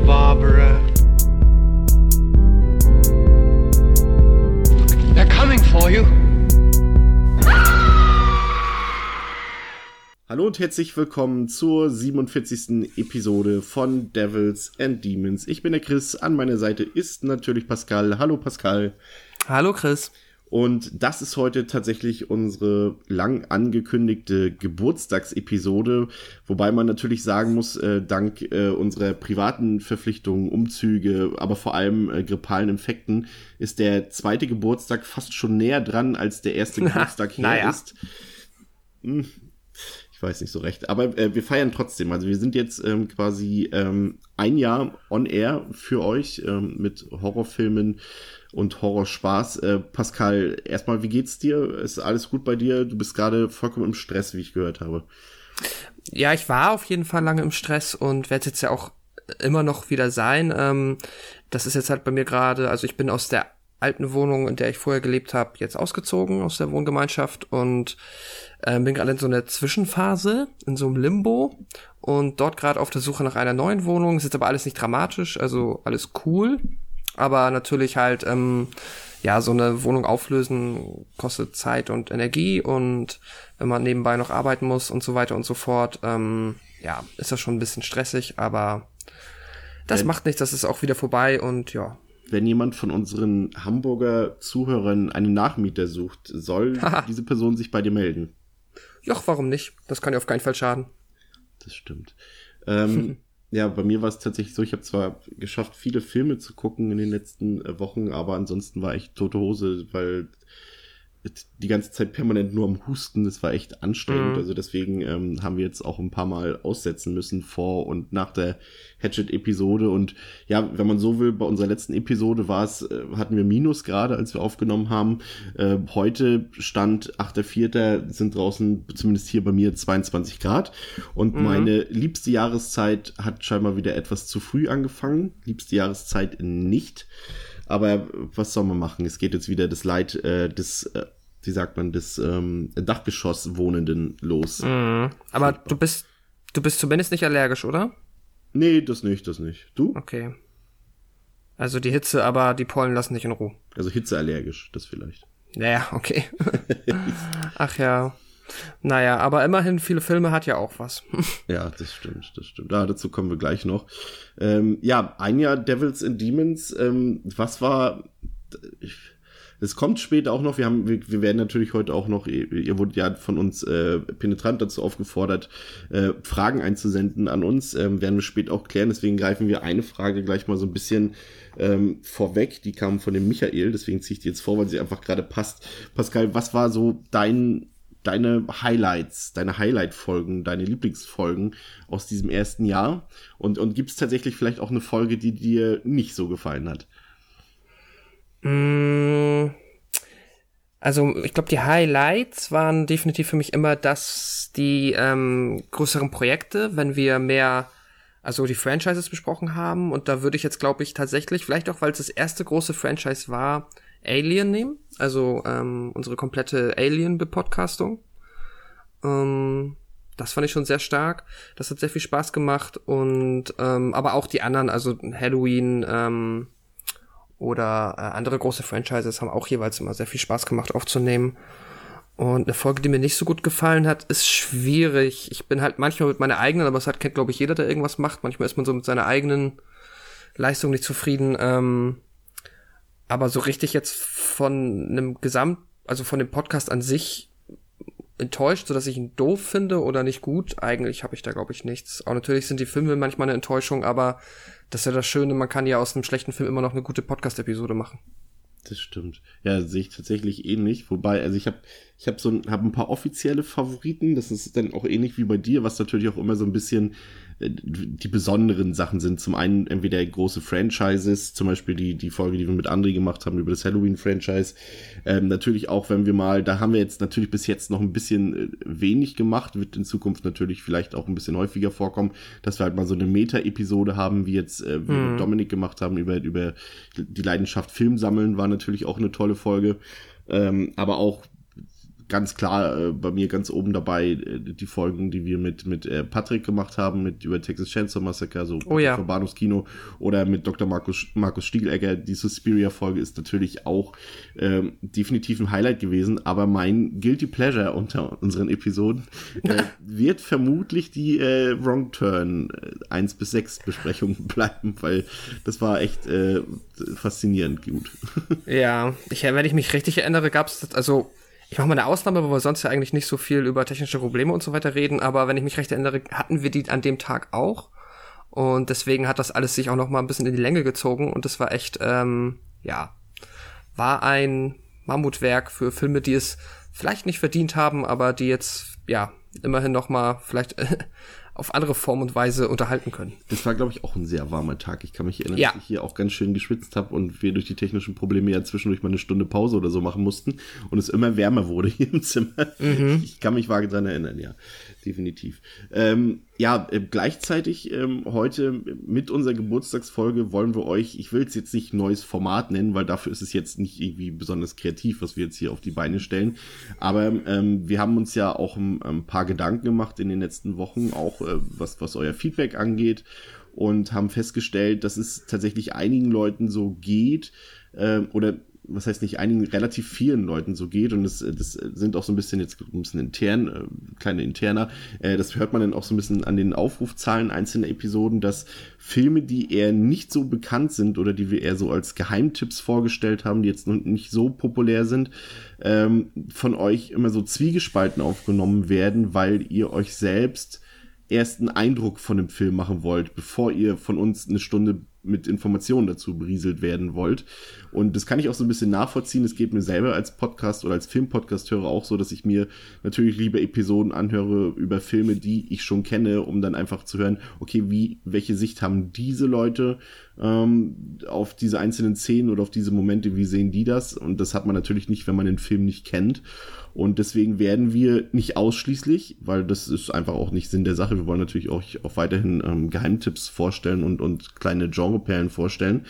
Barbara. They're coming for you. Hallo und herzlich willkommen zur 47. Episode von Devils and Demons. Ich bin der Chris, an meiner Seite ist natürlich Pascal. Hallo Pascal. Hallo Chris. Und das ist heute tatsächlich unsere lang angekündigte Geburtstagsepisode, wobei man natürlich sagen muss, dank unserer privaten Verpflichtungen, Umzüge, aber vor allem grippalen Infekten, ist der zweite Geburtstag fast schon näher dran, als der erste Geburtstag her ist. Ich weiß nicht so recht, aber wir feiern trotzdem. Also wir sind jetzt quasi ein Jahr on air für euch mit Horrorfilmen und Horrorspaß. Pascal, erstmal, wie geht's dir? Ist alles gut bei dir? Du bist gerade vollkommen im Stress, wie ich gehört habe. Ja, ich war auf jeden Fall lange im Stress und werde jetzt ja auch immer noch wieder sein. Das ist jetzt halt bei mir gerade, also ich bin aus der alten Wohnung, in der ich vorher gelebt habe, jetzt ausgezogen aus der Wohngemeinschaft und bin gerade in so einer Zwischenphase, in so einem Limbo und dort gerade auf der Suche nach einer neuen Wohnung. Ist jetzt aber alles nicht dramatisch, also alles cool, aber natürlich halt, ja, so eine Wohnung auflösen kostet Zeit und Energie und wenn man nebenbei noch arbeiten muss und so weiter und so fort, ja, ist das schon ein bisschen stressig, aber das macht nichts, das ist auch wieder vorbei und ja. Wenn jemand von unseren Hamburger Zuhörern einen Nachmieter sucht, soll diese Person sich bei dir melden? Joch, warum nicht? Das kann ja auf keinen Fall schaden. Das stimmt. Ja, bei mir war es tatsächlich so, ich habe zwar geschafft, viele Filme zu gucken in den letzten Wochen, aber ansonsten war echt tote Hose, weil die ganze Zeit permanent nur am Husten, das war echt anstrengend, also deswegen haben wir jetzt auch ein paar Mal aussetzen müssen vor und nach der Hatchet-Episode und ja, wenn man so will, bei unserer letzten Episode hatten wir Minusgrade, als wir aufgenommen haben. Heute Stand 8.4. sind draußen, zumindest hier bei mir, 22 Grad und meine liebste Jahreszeit hat scheinbar wieder etwas zu früh angefangen, liebste Jahreszeit nicht. Aber was soll man machen? Es geht jetzt wieder das Leid des Dachgeschosswohnenden los. Aber du bist zumindest nicht allergisch, oder? Nee, das nicht. Du? Okay. Also die Hitze, aber die Pollen lassen dich in Ruhe. Also hitzeallergisch, das vielleicht. Ja, okay. Ach ja. Naja, aber immerhin, viele Filme hat ja auch was. Ja, das stimmt. Ja, dazu kommen wir gleich noch. Ja, ein Jahr Devils and Demons. Was war... Es kommt später auch noch, wir werden natürlich heute auch noch, ihr wurdet ja von uns penetrant dazu aufgefordert, Fragen einzusenden an uns, werden wir später auch klären, deswegen greifen wir eine Frage gleich mal so ein bisschen vorweg, die kam von dem Michael, deswegen ziehe ich die jetzt vor, weil sie einfach gerade passt. Pascal, was war so deine Highlights, deine Highlight-Folgen, deine Lieblingsfolgen aus diesem ersten Jahr? Und gibt es tatsächlich vielleicht auch eine Folge, die dir nicht so gefallen hat? Also ich glaube, die Highlights waren definitiv für mich immer die größeren Projekte, wenn wir mehr, also die Franchises besprochen haben. Und da würde ich jetzt, glaube ich, tatsächlich, vielleicht auch, weil es das erste große Franchise war, Alien nehmen. Also unsere komplette Alien-Bepodcastung. Das fand ich schon sehr stark. Das hat sehr viel Spaß gemacht. Und aber auch die anderen, also Halloween, oder andere große Franchises haben auch jeweils immer sehr viel Spaß gemacht aufzunehmen. Und eine Folge, die mir nicht so gut gefallen hat, ist schwierig. Ich bin halt manchmal mit meiner eigenen, aber es kennt, glaube ich, jeder, der irgendwas macht. Manchmal ist man so mit seiner eigenen Leistung nicht zufrieden. Aber so richtig jetzt von von dem Podcast an sich enttäuscht, sodass ich ihn doof finde oder nicht gut. Eigentlich habe ich da, glaube ich, nichts. Auch natürlich sind die Filme manchmal eine Enttäuschung, aber das ist ja das Schöne, man kann ja aus einem schlechten Film immer noch eine gute Podcast-Episode machen. Das stimmt. Ja, sehe ich tatsächlich ähnlich. Wobei, also ich habe ein paar offizielle Favoriten. Das ist dann auch ähnlich wie bei dir, was natürlich auch immer so ein bisschen die besonderen Sachen sind. Zum einen entweder große Franchises, zum Beispiel die Folge, die wir mit André gemacht haben über das Halloween-Franchise. Natürlich auch, wenn wir mal, da haben wir jetzt natürlich bis jetzt noch ein bisschen wenig gemacht, wird in Zukunft natürlich vielleicht auch ein bisschen häufiger vorkommen, dass wir halt mal so eine Meta-Episode haben, wie jetzt wir mit Dominik gemacht haben über die Leidenschaft Film sammeln, war natürlich auch eine tolle Folge. Aber auch ganz klar bei mir ganz oben dabei die Folgen, die wir mit Patrick gemacht haben, über Texas Chainsaw Massacre, so vom Bahnhofskino, oder mit Dr. Markus Stiegelegger. Die Suspiria-Folge ist natürlich auch definitiv ein Highlight gewesen, aber mein Guilty Pleasure unter unseren Episoden wird vermutlich die Wrong Turn 1-6 Besprechung bleiben, weil das war echt faszinierend gut. Ja, wenn ich mich richtig erinnere, gab's das, also ich mache mal eine Ausnahme, weil wir sonst ja eigentlich nicht so viel über technische Probleme und so weiter reden, aber wenn ich mich recht erinnere, hatten wir die an dem Tag auch, und deswegen hat das alles sich auch noch mal ein bisschen in die Länge gezogen, und das war echt, war ein Mammutwerk für Filme, die es vielleicht nicht verdient haben, aber die jetzt, immerhin noch mal vielleicht auf andere Form und Weise unterhalten können. Das war, glaube ich, auch ein sehr warmer Tag. Ich kann mich erinnern, dass ich hier auch ganz schön geschwitzt habe und wir durch die technischen Probleme ja zwischendurch mal eine Stunde Pause oder so machen mussten und es immer wärmer wurde hier im Zimmer. Ich kann mich vage dran erinnern, ja, definitiv. Gleichzeitig heute mit unserer Geburtstagsfolge wollen wir euch, ich will es jetzt nicht neues Format nennen, weil dafür ist es jetzt nicht irgendwie besonders kreativ, was wir jetzt hier auf die Beine stellen, aber wir haben uns ja auch ein paar Gedanken gemacht in den letzten Wochen, auch was euer Feedback angeht, und haben festgestellt, dass es tatsächlich einigen Leuten so geht, oder was heißt nicht einigen, relativ vielen Leuten so geht, und das sind auch so ein bisschen jetzt ein bisschen intern, kleine Interner, das hört man dann auch so ein bisschen an den Aufrufzahlen einzelner Episoden, dass Filme, die eher nicht so bekannt sind oder die wir eher so als Geheimtipps vorgestellt haben, die jetzt noch nicht so populär sind, von euch immer so zwiegespalten aufgenommen werden, weil ihr euch selbst erst einen Eindruck von dem Film machen wollt, bevor ihr von uns eine Stunde mit Informationen dazu berieselt werden wollt. Und das kann ich auch so ein bisschen nachvollziehen. Es geht mir selber als Podcast oder als Filmpodcast-Hörer auch so, dass ich mir natürlich lieber Episoden anhöre über Filme, die ich schon kenne, um dann einfach zu hören, okay, welche Sicht haben diese Leute auf diese einzelnen Szenen oder auf diese Momente, wie sehen die das? Und das hat man natürlich nicht, wenn man den Film nicht kennt. Und deswegen werden wir nicht ausschließlich, weil das ist einfach auch nicht Sinn der Sache. Wir wollen natürlich auch weiterhin Geheimtipps vorstellen und kleine Genreperlen vorstellen.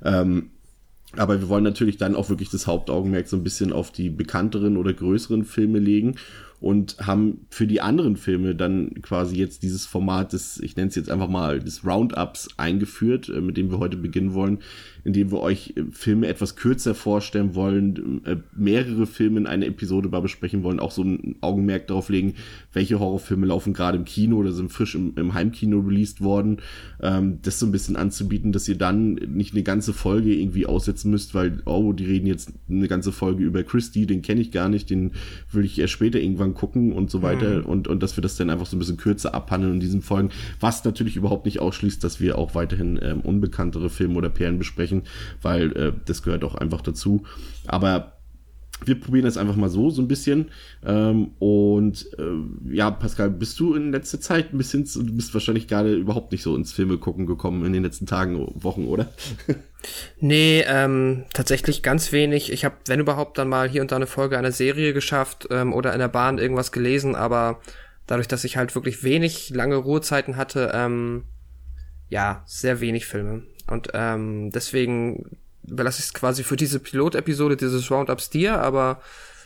Aber wir wollen natürlich dann auch wirklich das Hauptaugenmerk so ein bisschen auf die bekannteren oder größeren Filme legen und haben für die anderen Filme dann quasi jetzt dieses Format ich nenne es jetzt einfach mal des Roundups eingeführt, mit dem wir heute beginnen wollen, indem wir euch Filme etwas kürzer vorstellen wollen, mehrere Filme in einer Episode mal besprechen wollen, auch so ein Augenmerk darauf legen, welche Horrorfilme laufen gerade im Kino oder sind frisch im Heimkino released worden, das so ein bisschen anzubieten, dass ihr dann nicht eine ganze Folge irgendwie aussetzen müsst, weil, die reden jetzt eine ganze Folge über Christie, den kenne ich gar nicht, den will ich erst später irgendwann gucken und so weiter, und dass wir das dann einfach so ein bisschen kürzer abhandeln in diesen Folgen, was natürlich überhaupt nicht ausschließt, dass wir auch weiterhin unbekanntere Filme oder Perlen besprechen, weil das gehört auch einfach dazu. Aber wir probieren das einfach mal so ein bisschen. Pascal, bist du in letzter Zeit du bist wahrscheinlich gerade überhaupt nicht so ins Filme gucken gekommen in den letzten Tagen, Wochen, oder? Nee, tatsächlich ganz wenig. Ich habe, wenn überhaupt, dann mal hier und da eine Folge einer Serie geschafft oder in der Bahn irgendwas gelesen, aber dadurch, dass ich halt wirklich wenig lange Ruhezeiten hatte, sehr wenig Filme. Und deswegen überlasse ich es quasi für diese Pilotepisode dieses Roundups dir, aber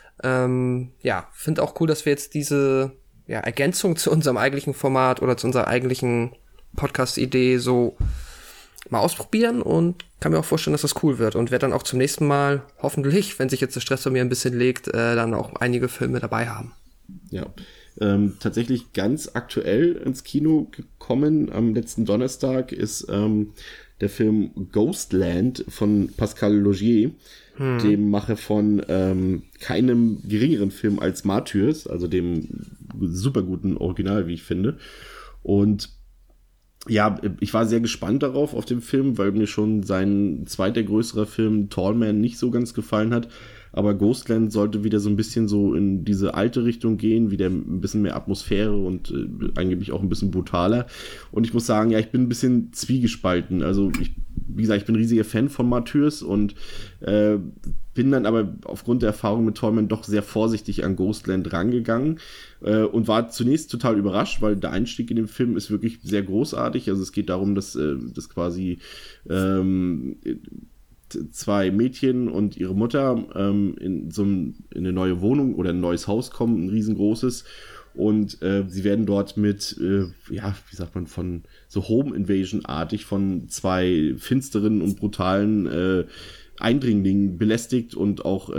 finde auch cool, dass wir jetzt diese Ergänzung zu unserem eigentlichen Format oder zu unserer eigentlichen Podcast-Idee so mal ausprobieren, und kann mir auch vorstellen, dass das cool wird, und werde dann auch zum nächsten Mal hoffentlich, wenn sich jetzt der Stress bei mir ein bisschen legt, dann auch einige Filme dabei haben. Ja, tatsächlich ganz aktuell ins Kino gekommen am letzten Donnerstag ist der Film Ghostland von Pascal Laugier, dem Macher von keinem geringeren Film als Martyrs, also dem super guten Original, wie ich finde. Und ja, ich war sehr gespannt darauf, auf den Film, weil mir schon sein zweiter größerer Film Tall Man nicht so ganz gefallen hat. Aber Ghostland sollte wieder so ein bisschen so in diese alte Richtung gehen, wieder ein bisschen mehr Atmosphäre und angeblich auch ein bisschen brutaler. Und ich muss sagen, ich bin ein bisschen zwiegespalten. Also wie gesagt, ich bin ein riesiger Fan von Martyrs und bin dann aber aufgrund der Erfahrung mit Tallman doch sehr vorsichtig an Ghostland rangegangen und war zunächst total überrascht, weil der Einstieg in den Film ist wirklich sehr großartig. Also es geht darum, dass quasi 2 Mädchen und ihre Mutter in eine neue Wohnung oder ein neues Haus kommen, ein riesengroßes. Und sie werden dort mit, wie sagt man, von so Home Invasion-artig von 2 finsteren und brutalen Eindringlingen belästigt und auch,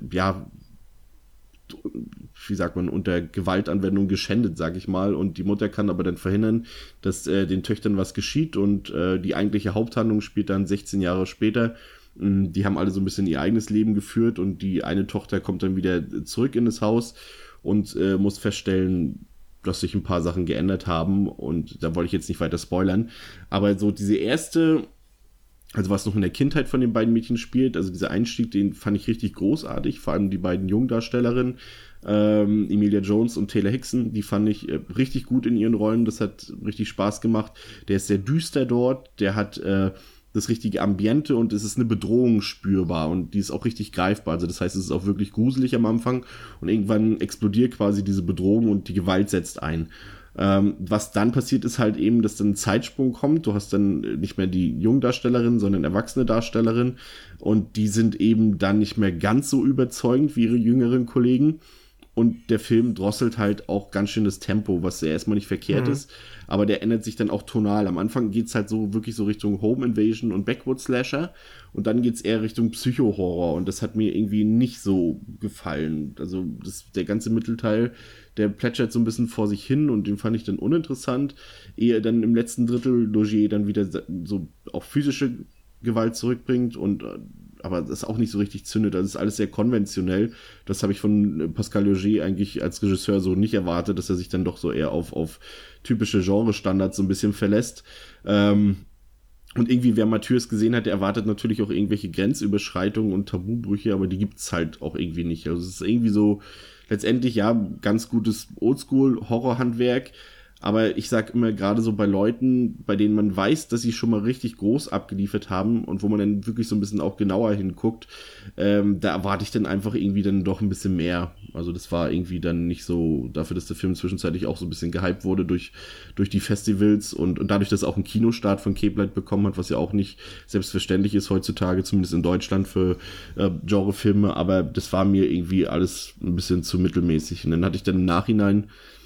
wie sagt man, unter Gewaltanwendung geschändet, sag ich mal. Und die Mutter kann aber dann verhindern, dass den Töchtern was geschieht. Und die eigentliche Haupthandlung spielt dann 16 Jahre später. Die haben alle so ein bisschen ihr eigenes Leben geführt und die eine Tochter kommt dann wieder zurück in das Haus und muss feststellen, dass sich ein paar Sachen geändert haben. Und da wollte ich jetzt nicht weiter spoilern. Aber so diese erste, also was noch in der Kindheit von den beiden Mädchen spielt, also dieser Einstieg, den fand ich richtig großartig, vor allem die beiden Jungdarstellerinnen, Emilia Jones und Taylor Hickson, die fand ich richtig gut in ihren Rollen, das hat richtig Spaß gemacht. Der ist sehr düster dort, der hat das richtige Ambiente und es ist eine Bedrohung spürbar und die ist auch richtig greifbar, also das heißt, es ist auch wirklich gruselig am Anfang und irgendwann explodiert quasi diese Bedrohung und die Gewalt setzt ein. Was dann passiert, ist halt eben, dass dann ein Zeitsprung kommt. Du hast dann nicht mehr die Jungdarstellerin, sondern erwachsene Darstellerin. Und die sind eben dann nicht mehr ganz so überzeugend wie ihre jüngeren Kollegen. Und der Film drosselt halt auch ganz schön das Tempo, was ja erstmal nicht verkehrt ist. Aber der ändert sich dann auch tonal. Am Anfang geht's halt so wirklich so Richtung Home Invasion und Backwoods Slasher. Und dann geht's eher Richtung Psycho-Horror. Und das hat mir irgendwie nicht so gefallen. Also der ganze Mittelteil, der plätschert so ein bisschen vor sich hin und den fand ich dann uninteressant. Ehe dann im letzten Drittel Laugier dann wieder so auch physische Gewalt zurückbringt und aber das auch nicht so richtig zündet. Also das ist alles sehr konventionell. Das habe ich von Pascal Laugier eigentlich als Regisseur so nicht erwartet, dass er sich dann doch so eher auf typische Genre-Standards so ein bisschen verlässt. Und irgendwie, wer Mathieu gesehen hat, der erwartet natürlich auch irgendwelche Grenzüberschreitungen und Tabubrüche, aber die gibt's halt auch irgendwie nicht. Also es ist irgendwie so letztendlich, ja, ganz gutes Oldschool-Horrorhandwerk. Aber ich sag immer, gerade so bei Leuten, bei denen man weiß, dass sie schon mal richtig groß abgeliefert haben und wo man dann wirklich so ein bisschen auch genauer hinguckt, da erwarte ich dann einfach irgendwie dann doch ein bisschen mehr. Also das war irgendwie dann nicht so, dafür, dass der Film zwischenzeitlich auch so ein bisschen gehypt wurde durch die Festivals und dadurch, dass er auch einen Kinostart von Cape Light bekommen hat, was ja auch nicht selbstverständlich ist heutzutage, zumindest in Deutschland für Genrefilme, aber das war mir irgendwie alles ein bisschen zu mittelmäßig. Und dann hatte ich dann im Nachhinein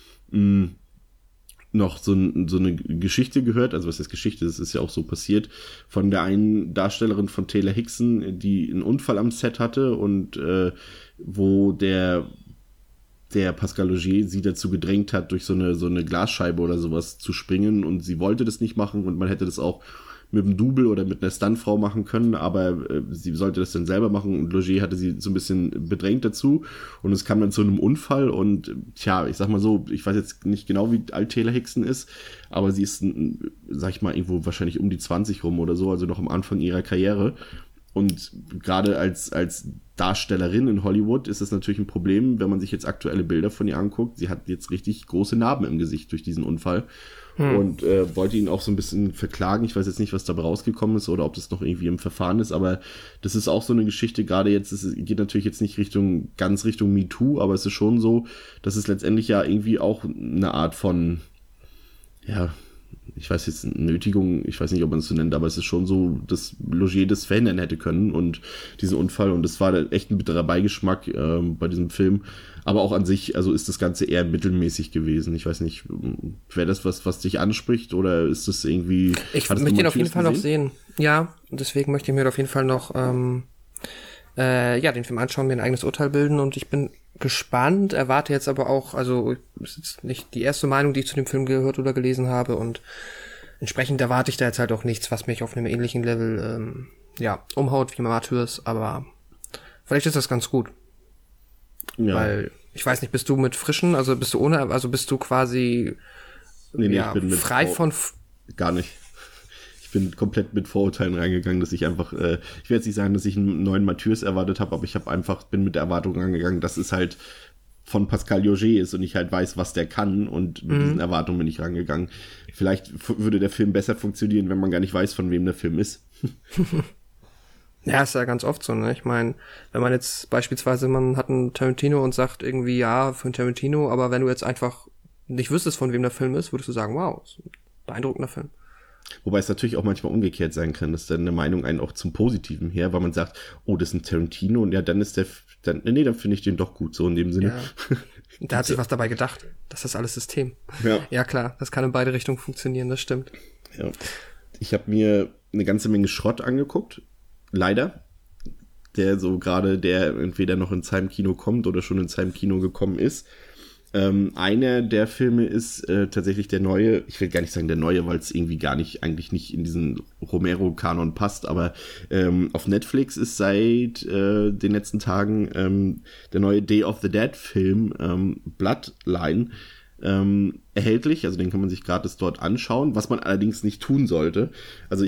noch so eine Geschichte gehört, also was ist Geschichte, das ist ja auch so passiert, von der einen Darstellerin von Taylor Hickson, die einen Unfall am Set hatte und wo der Pascal Laugier sie dazu gedrängt hat, durch so eine Glasscheibe oder sowas zu springen und sie wollte das nicht machen und man hätte das auch mit einem Double oder mit einer Stuntfrau machen können, aber sie sollte das dann selber machen und Laugier hatte sie so ein bisschen bedrängt dazu und es kam dann zu einem Unfall und tja, ich sag mal so, ich weiß jetzt nicht genau, wie alt Taylor Hickson ist, aber sie ist, sag ich mal, irgendwo wahrscheinlich um die 20 rum oder so, also noch am Anfang ihrer Karriere und gerade als Darstellerin in Hollywood ist es natürlich ein Problem, wenn man sich jetzt aktuelle Bilder von ihr anguckt, sie hat jetzt richtig große Narben im Gesicht durch diesen Unfall. Und wollte ihn auch so ein bisschen verklagen. Ich weiß jetzt nicht, was dabei rausgekommen ist oder ob das noch irgendwie im Verfahren ist, aber das ist auch so eine Geschichte, gerade jetzt, es geht natürlich jetzt nicht ganz Richtung MeToo, aber es ist schon so, dass es letztendlich ja irgendwie auch eine Art von, ja, ich weiß jetzt, Nötigung, ich weiß nicht, ob man es so nennt, aber es ist schon so, dass Laugier das verhindern hätte können und diesen Unfall und das war echt ein bitterer Beigeschmack bei diesem Film, aber auch an sich, also ist das Ganze eher mittelmäßig gewesen. Ich weiß nicht, wäre das was dich anspricht oder ist das irgendwie... Ich möchte ihn auf jeden Fall noch sehen. Ja, deswegen möchte ich mir auf jeden Fall noch den Film anschauen, mir ein eigenes Urteil bilden und ich bin gespannt, erwarte jetzt aber auch, also ist jetzt nicht die erste Meinung, die ich zu dem Film gehört oder gelesen habe und entsprechend erwarte ich da jetzt halt auch nichts, was mich auf einem ähnlichen Level umhaut wie Mathieu's, aber vielleicht ist das ganz gut. Ja. Weil, ich weiß nicht, bist du mit frischen, also bist du quasi nee, ich bin frei von... Gar nicht. Ich bin komplett mit Vorurteilen reingegangen, dass ich einfach, ich werde jetzt nicht sagen, dass ich einen neuen Mathieu's erwartet habe, aber ich bin mit der Erwartung rangegangen, dass es halt von Pascal Laugier ist und ich halt weiß, was der kann und mit diesen Erwartungen bin ich rangegangen. Vielleicht würde der Film besser funktionieren, wenn man gar nicht weiß, von wem der Film ist. Ja, ist ja ganz oft so, ne? Ich meine, wenn man jetzt beispielsweise, man hat einen Tarantino und sagt irgendwie, ja, für einen Tarantino, aber wenn du jetzt einfach nicht wüsstest, von wem der Film ist, würdest du sagen, wow, ist ein beeindruckender Film. Wobei es natürlich auch manchmal umgekehrt sein kann, dass deine Meinung einen auch zum Positiven her, weil man sagt, oh, das ist ein Tarantino und ja, dann ist dann finde ich den doch gut, so in dem Sinne. Ja. Da hat sich was dabei gedacht. Das ist alles System. Ja, klar, das kann in beide Richtungen funktionieren, das stimmt. Ja. Ich habe mir eine ganze Menge Schrott angeguckt, leider. Der entweder noch ins Heimkino kommt oder schon ins Heimkino gekommen ist. Einer der Filme ist tatsächlich der neue, ich will gar nicht sagen der neue, weil es irgendwie eigentlich nicht in diesen Romero-Kanon passt, aber auf Netflix ist seit den letzten Tagen der neue Day of the Dead Film Bloodline erhältlich, also den kann man sich gratis dort anschauen, was man allerdings nicht tun sollte. Also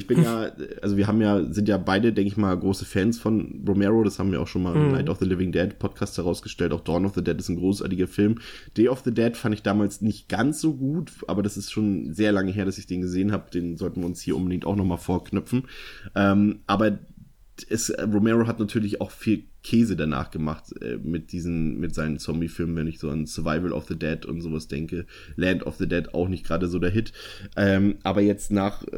sind ja beide, denke ich mal, große Fans von Romero, das haben wir auch schon mal im Night of the Living Dead Podcast herausgestellt, auch Dawn of the Dead ist ein großartiger Film. Day of the Dead fand ich damals nicht ganz so gut, aber das ist schon sehr lange her, dass ich den gesehen habe, den sollten wir uns hier unbedingt auch nochmal vorknüpfen. Aber Romero hat natürlich auch viel Käse danach gemacht mit seinen Zombie-Filmen, wenn ich so an Survival of the Dead und sowas denke. Land of the Dead auch nicht gerade so der Hit. Aber jetzt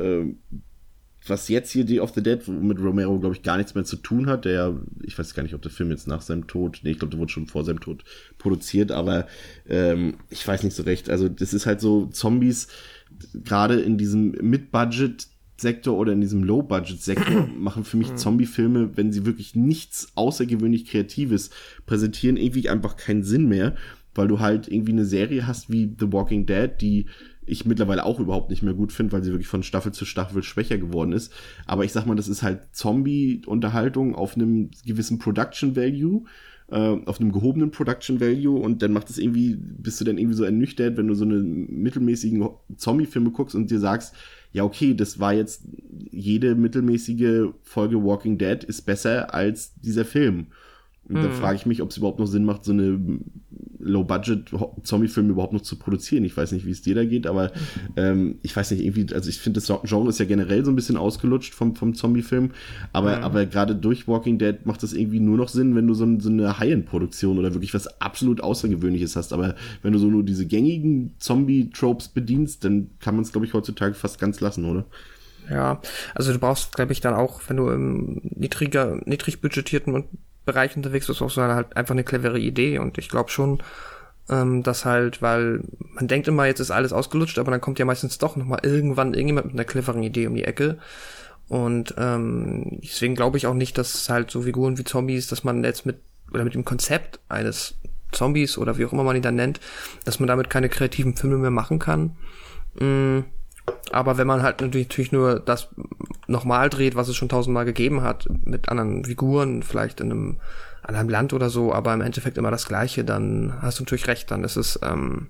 was jetzt hier Day of the Dead mit Romero, glaube ich, gar nichts mehr zu tun hat, ich weiß gar nicht, ob der Film jetzt nach seinem Tod, ich glaube, der wurde schon vor seinem Tod produziert, aber ich weiß nicht so recht. Also das ist halt so, Zombies, gerade in diesem Mid-Budget Sektor oder in diesem Low-Budget-Sektor machen für mich Zombie-Filme, wenn sie wirklich nichts außergewöhnlich Kreatives präsentieren, irgendwie einfach keinen Sinn mehr, weil du halt irgendwie eine Serie hast wie The Walking Dead, die ich mittlerweile auch überhaupt nicht mehr gut finde, weil sie wirklich von Staffel zu Staffel schwächer geworden ist. Aber ich sag mal, das ist halt Zombie-Unterhaltung auf einem gewissen Production-Value, auf einem gehobenen Production Value, und dann bist du dann irgendwie so ernüchtert, wenn du so eine mittelmäßigen Zombie-Filme guckst und dir sagst, ja, okay, das war jetzt, jede mittelmäßige Folge Walking Dead ist besser als dieser Film. Und dann frage ich mich, ob es überhaupt noch Sinn macht, so eine Low-Budget-Zombie-Filme überhaupt noch zu produzieren. Ich weiß nicht, wie es dir da geht, aber ich weiß nicht, irgendwie, also ich finde, das Genre ist ja generell so ein bisschen ausgelutscht vom Zombie-Film, aber gerade durch Walking Dead macht das irgendwie nur noch Sinn, wenn du so eine High-End-Produktion oder wirklich was absolut Außergewöhnliches hast. Aber wenn du so nur diese gängigen Zombie-Tropes bedienst, dann kann man es, glaube ich, heutzutage fast ganz lassen, oder? Ja, also du brauchst, glaube ich, dann auch, wenn du im niedrig budgetierten Bereich unterwegs bist, auch so halt einfach eine clevere Idee, und ich glaube schon, dass halt, weil man denkt immer, jetzt ist alles ausgelutscht, aber dann kommt ja meistens doch nochmal irgendjemand mit einer cleveren Idee um die Ecke, und deswegen glaube ich auch nicht, dass halt so Figuren wie Zombies, dass man jetzt mit dem Konzept eines Zombies oder wie auch immer man ihn dann nennt, dass man damit keine kreativen Filme mehr machen kann. Aber wenn man halt natürlich nur das nochmal dreht, was es schon 1000-mal gegeben hat, mit anderen Figuren, vielleicht in einem anderen Land oder so, aber im Endeffekt immer das Gleiche, dann hast du natürlich recht, dann ist es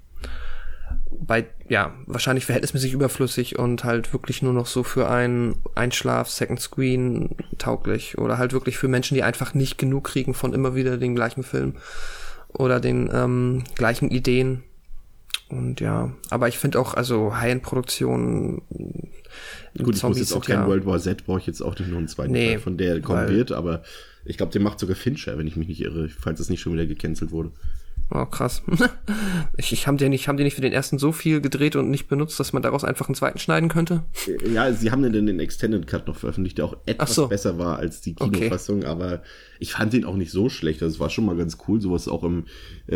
wahrscheinlich verhältnismäßig überflüssig und halt wirklich nur noch so für einen Einschlaf, Second Screen tauglich, oder halt wirklich für Menschen, die einfach nicht genug kriegen von immer wieder den gleichen Film oder den gleichen Ideen. Und ja, aber ich finde auch, also High-End-Produktionen. Gut, ich muss jetzt auch kein World War Z, brauche ich jetzt auch nicht noch einen zweiten Teil, von der kommen wird, aber ich glaube, den macht sogar Fincher, wenn ich mich nicht irre, falls es nicht schon wieder gecancelt wurde. Oh, krass. Haben die nicht für den ersten so viel gedreht und nicht benutzt, dass man daraus einfach einen zweiten schneiden könnte? Ja, sie haben den Extended Cut noch veröffentlicht, der auch etwas besser war als die Kinofassung, aber ich fand den auch nicht so schlecht. Also es war schon mal ganz cool, sowas auch mit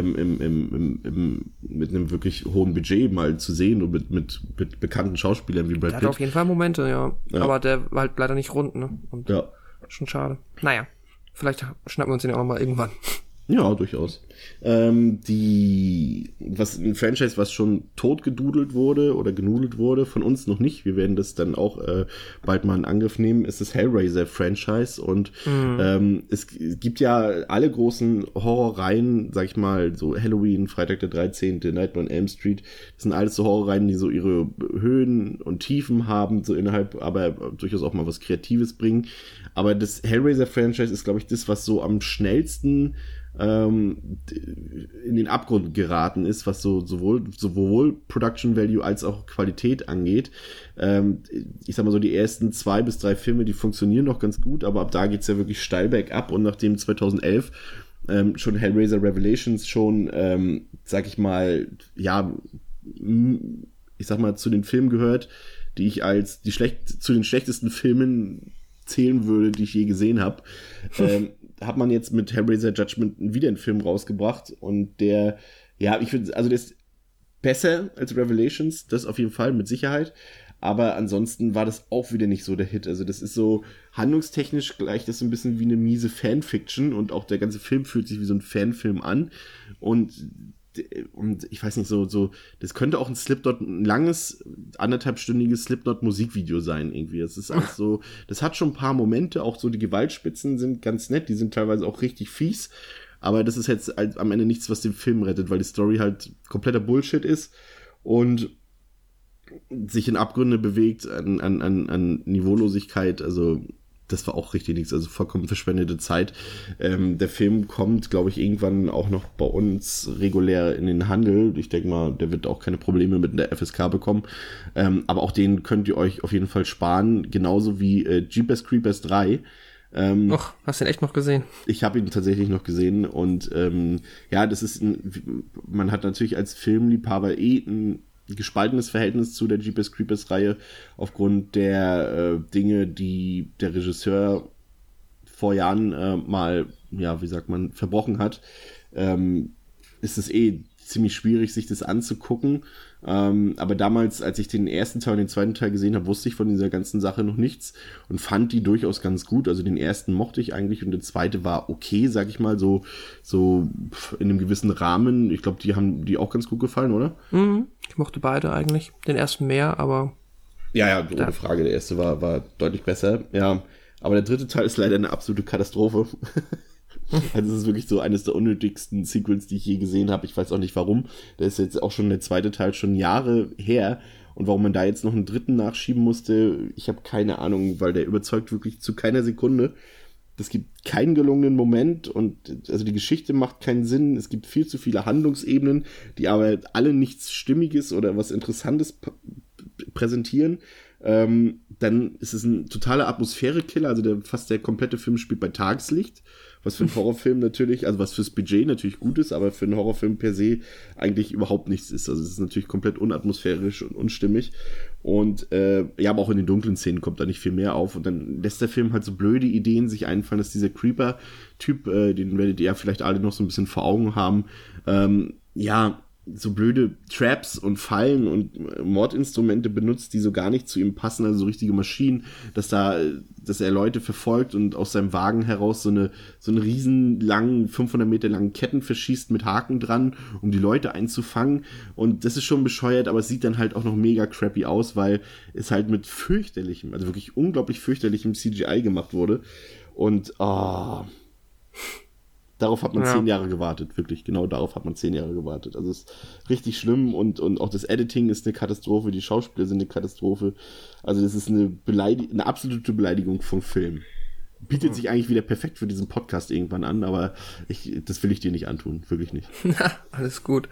einem wirklich hohen Budget mal zu sehen und mit bekannten Schauspielern wie Brad Pitt. Der hat auf jeden Fall Momente, ja. Aber der war halt leider nicht rund, ne? Und ja. Schon schade. Naja, vielleicht schnappen wir uns den auch noch mal irgendwann. Ja, durchaus. Ein Franchise, was schon totgedudelt wurde oder genudelt wurde, von uns noch nicht. Wir werden das dann auch bald mal in Angriff nehmen, ist das Hellraiser-Franchise. Und es gibt ja alle großen Horrorreihen, sag ich mal, so Halloween, Freitag der 13., Nightmare on Elm Street. Das sind alles so Horrorreihen, die so ihre Höhen und Tiefen haben, so innerhalb, aber durchaus auch mal was Kreatives bringen. Aber das Hellraiser-Franchise ist, glaube ich, das, was so am schnellsten in den Abgrund geraten ist, was so sowohl Production Value als auch Qualität angeht. Ich sag mal so, die ersten 2 bis 3 Filme, die funktionieren noch ganz gut, aber ab da geht's ja wirklich steil bergab, und nachdem 2011 schon Hellraiser Revelations schon, sag ich mal, ja, ich sag mal, zu den Filmen gehört, die ich als zu den schlechtesten Filmen zählen würde, die ich je gesehen habe, hat man jetzt mit Hellraiser Judgment wieder einen Film rausgebracht und der ist besser als Revelations, das auf jeden Fall, mit Sicherheit. Aber ansonsten war das auch wieder nicht so der Hit. Also das ist so handlungstechnisch gleich das so ein bisschen wie eine miese Fanfiction und auch der ganze Film fühlt sich wie so ein Fanfilm an. Und ich weiß nicht, so, das könnte auch ein langes, 1,5-stündiges Slipknot-Musikvideo sein irgendwie. Das ist alles so, das hat schon ein paar Momente, auch so die Gewaltspitzen sind ganz nett, die sind teilweise auch richtig fies. Aber das ist jetzt halt am Ende nichts, was den Film rettet, weil die Story halt kompletter Bullshit ist und sich in Abgründe bewegt an Niveaulosigkeit. Also das war auch richtig nichts, also vollkommen verschwendete Zeit. Der Film kommt, glaube ich, irgendwann auch noch bei uns regulär in den Handel. Ich denke mal, der wird auch keine Probleme mit der FSK bekommen. Aber auch den könnt ihr euch auf jeden Fall sparen, genauso wie Jeepers Creepers 3. Hast du ihn echt noch gesehen? Ich habe ihn tatsächlich noch gesehen und das ist man hat natürlich als Filmliebhaber ein gespaltenes Verhältnis zu der Jeepers Creepers Reihe aufgrund der Dinge, die der Regisseur vor Jahren verbrochen hat. Ist es ziemlich schwierig, sich das anzugucken. Aber damals, als ich den ersten Teil und den zweiten Teil gesehen habe, wusste ich von dieser ganzen Sache noch nichts und fand die durchaus ganz gut. Also den ersten mochte ich eigentlich und der zweite war okay, sag ich mal, so in einem gewissen Rahmen. Ich glaube, die haben die auch ganz gut gefallen, oder? Ich mochte beide eigentlich. Den ersten mehr, aber... Ja, ohne Frage. Der erste war deutlich besser. Ja, aber der dritte Teil ist leider eine absolute Katastrophe. Also es ist wirklich so eines der unnötigsten Sequels, die ich je gesehen habe. Ich weiß auch nicht warum. Da ist jetzt auch schon der zweite Teil schon Jahre her. Und warum man da jetzt noch einen dritten nachschieben musste, ich habe keine Ahnung, weil der überzeugt wirklich zu keiner Sekunde. Es gibt keinen gelungenen Moment und also die Geschichte macht keinen Sinn. Es gibt viel zu viele Handlungsebenen, die aber alle nichts Stimmiges oder was Interessantes präsentieren. Dann ist es ein totaler Atmosphärekiller. Also fast der komplette Film spielt bei Tageslicht. Was für einen Horrorfilm natürlich, also was fürs Budget natürlich gut ist, aber für einen Horrorfilm per se eigentlich überhaupt nichts ist. Also es ist natürlich komplett unatmosphärisch und unstimmig. Und aber auch in den dunklen Szenen kommt da nicht viel mehr auf. Und dann lässt der Film halt so blöde Ideen sich einfallen, dass dieser Creeper-Typ, den werdet ihr ja vielleicht alle noch so ein bisschen vor Augen haben, so blöde Traps und Fallen und Mordinstrumente benutzt, die so gar nicht zu ihm passen, also so richtige Maschinen, dass er Leute verfolgt und aus seinem Wagen heraus so eine riesen langen, 500 Meter langen Ketten verschießt mit Haken dran, um die Leute einzufangen. Und das ist schon bescheuert, aber es sieht dann halt auch noch mega crappy aus, weil es halt mit fürchterlichem, also wirklich unglaublich fürchterlichem CGI gemacht wurde. Und darauf hat man 10 Jahre gewartet, wirklich. Genau darauf hat man 10 Jahre gewartet. Also es ist richtig schlimm und auch das Editing ist eine Katastrophe, die Schauspieler sind eine Katastrophe. Also das ist eine absolute Beleidigung vom Film. Bietet sich eigentlich wieder perfekt für diesen Podcast irgendwann an, aber das will ich dir nicht antun, wirklich nicht. Alles gut.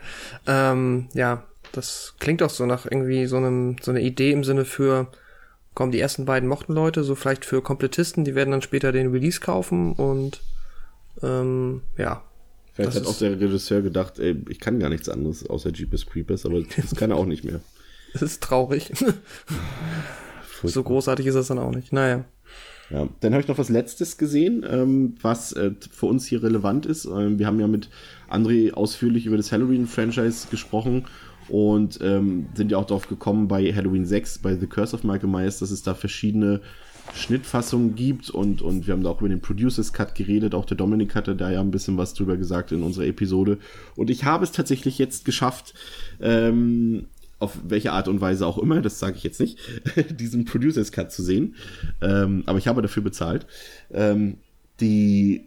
Das klingt auch so nach irgendwie so eine Idee im Sinne für, die ersten beiden mochten Leute, so vielleicht für Komplettisten, die werden dann später den Release kaufen und Vielleicht hat auch der Regisseur gedacht, ich kann gar nichts anderes außer Jeepers Creepers, aber das kann er auch nicht mehr. Das ist traurig. So großartig ist das dann auch nicht. Naja. Ja, dann habe ich noch was Letztes gesehen, was für uns hier relevant ist. Wir haben ja mit André ausführlich über das Halloween-Franchise gesprochen und sind ja auch darauf gekommen bei Halloween 6, bei The Curse of Michael Myers, dass es da verschiedene Schnittfassungen gibt und wir haben da auch über den Producers Cut geredet, auch der Dominik hatte da ja ein bisschen was drüber gesagt in unserer Episode und ich habe es tatsächlich jetzt geschafft, auf welche Art und Weise auch immer, das sage ich jetzt nicht, diesen Producers Cut zu sehen, aber ich habe dafür bezahlt. Ich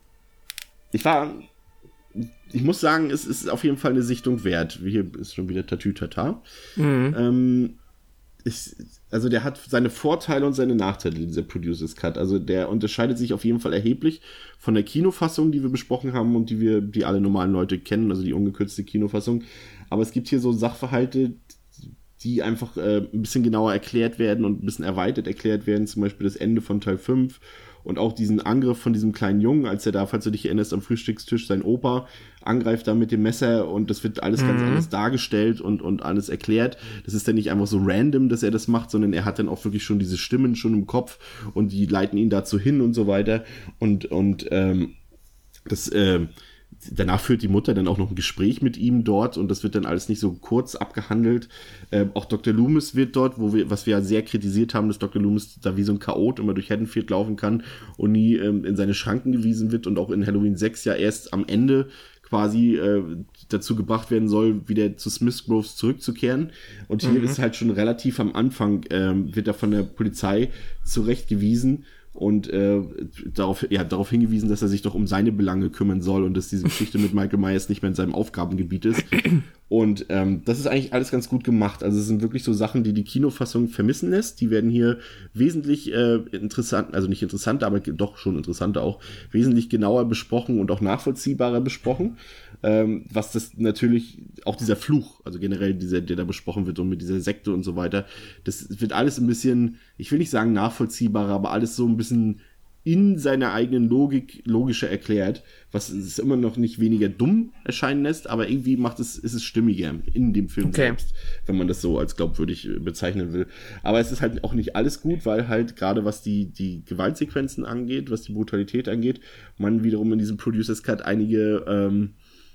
muss sagen, es ist auf jeden Fall eine Sichtung wert. Hier ist schon wieder Tatütata. Also der hat seine Vorteile und seine Nachteile, dieser Producers Cut. Also der unterscheidet sich auf jeden Fall erheblich von der Kinofassung, die wir besprochen haben und die alle normalen Leute kennen, also die ungekürzte Kinofassung. Aber es gibt hier so Sachverhalte, die einfach ein bisschen genauer erklärt werden und ein bisschen erweitert erklärt werden, zum Beispiel das Ende von Teil 5 und auch diesen Angriff von diesem kleinen Jungen, als er da, falls du dich erinnerst, am Frühstückstisch sein Opa angreift da mit dem Messer und das wird alles ganz anders dargestellt und alles erklärt. Das ist dann nicht einfach so random, dass er das macht, sondern er hat dann auch wirklich schon diese Stimmen schon im Kopf und die leiten ihn dazu hin und so weiter danach führt die Mutter dann auch noch ein Gespräch mit ihm dort und das wird dann alles nicht so kurz abgehandelt. Auch Dr. Loomis wird dort, was wir ja sehr kritisiert haben, dass Dr. Loomis da wie so ein Chaot immer durch Haddonfield laufen kann und nie in seine Schranken gewiesen wird und auch in Halloween 6 ja erst am Ende quasi dazu gebracht werden soll, wieder zu Smith Groves zurückzukehren. Und hier ist halt schon relativ am Anfang, wird er von der Polizei zurechtgewiesen und darauf hingewiesen, dass er sich doch um seine Belange kümmern soll und dass diese Geschichte mit Michael Myers nicht mehr in seinem Aufgabengebiet ist. Und das ist eigentlich alles ganz gut gemacht. Also es sind wirklich so Sachen, die Kinofassung vermissen lässt. Die werden hier wesentlich interessant, also nicht interessanter, aber doch schon interessanter auch, wesentlich genauer besprochen und auch nachvollziehbarer besprochen. Was das natürlich, auch dieser Fluch, also generell der da besprochen wird und mit dieser Sekte und so weiter, das wird alles ein bisschen, ich will nicht sagen nachvollziehbarer, aber alles so ein bisschen in seiner eigenen Logik logischer erklärt, was es immer noch nicht weniger dumm erscheinen lässt, aber irgendwie ist es stimmiger in dem Film selbst, wenn man das so als glaubwürdig bezeichnen will. Aber es ist halt auch nicht alles gut, weil halt gerade was die Gewaltsequenzen angeht, was die Brutalität angeht, man wiederum in diesem Producers Cut einige,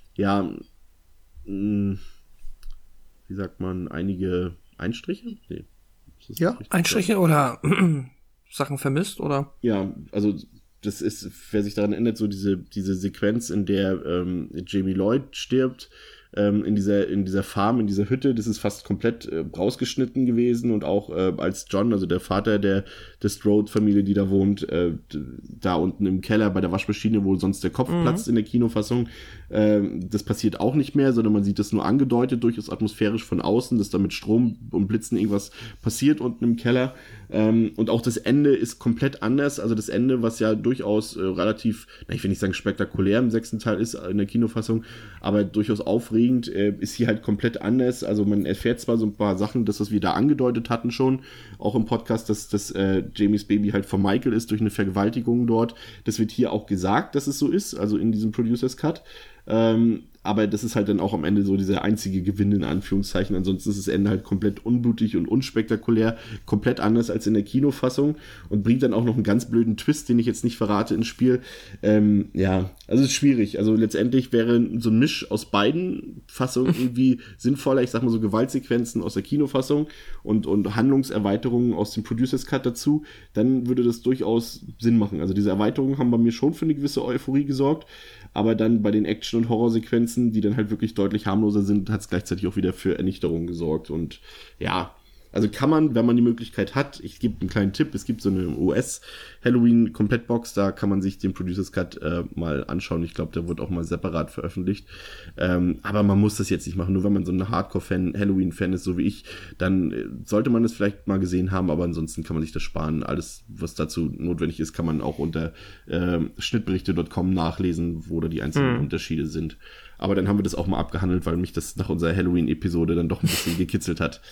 wie sagt man, einige Einstriche? Nee. Ja, Einstriche oder Sachen vermisst, oder? Ja, also das ist, wer sich daran erinnert, so diese Sequenz, in der Jamie Lloyd stirbt, in dieser Farm, in dieser Hütte, das ist fast komplett rausgeschnitten gewesen und auch als John, also der Vater der Strode-Familie, die da wohnt, da unten im Keller bei der Waschmaschine, wo sonst der Kopf platzt in der Kinofassung, das passiert auch nicht mehr, sondern man sieht das nur angedeutet, durchaus atmosphärisch von außen, dass da mit Strom und Blitzen irgendwas passiert unten im Keller. Und auch das Ende ist komplett anders, also das Ende, was ja durchaus relativ, ich will nicht sagen spektakulär im 6. Teil ist in der Kinofassung, aber durchaus aufregend, ist hier halt komplett anders. Also man erfährt zwar so ein paar Sachen, das, was wir da angedeutet hatten schon, auch im Podcast, dass Jamies Baby halt von Michael ist durch eine Vergewaltigung dort. Das wird hier auch gesagt, dass es so ist, also in diesem Producers Cut. Aber das ist halt dann auch am Ende so dieser einzige Gewinn in Anführungszeichen. Ansonsten ist das Ende halt komplett unblutig und unspektakulär, komplett anders als in der Kinofassung und bringt dann auch noch einen ganz blöden Twist, den ich jetzt nicht verrate ins Spiel. Also es ist schwierig. Also letztendlich wäre so ein Misch aus beiden Fassungen irgendwie sinnvoller. Ich sag mal so Gewaltsequenzen aus der Kinofassung und Handlungserweiterungen aus dem Producers Cut dazu. Dann würde das durchaus Sinn machen. Also diese Erweiterungen haben bei mir schon für eine gewisse Euphorie gesorgt. Aber dann bei den Action- und Horrorsequenzen, die dann halt wirklich deutlich harmloser sind, hat es gleichzeitig auch wieder für Ernüchterung gesorgt. Und ja, also kann man, wenn man die Möglichkeit hat, ich gebe einen kleinen Tipp, es gibt so eine US-Halloween-Komplettbox, da kann man sich den Producers Cut mal anschauen. Ich glaube, der wird auch mal separat veröffentlicht. Aber man muss das jetzt nicht machen. Nur wenn man so ein Hardcore-Fan, Halloween-Fan ist, so wie ich, dann sollte man das vielleicht mal gesehen haben, aber ansonsten kann man sich das sparen. Alles, was dazu notwendig ist, kann man auch unter schnittberichte.com nachlesen, wo da die einzelnen Unterschiede sind. Aber dann haben wir das auch mal abgehandelt, weil mich das nach unserer Halloween-Episode dann doch ein bisschen gekitzelt hat.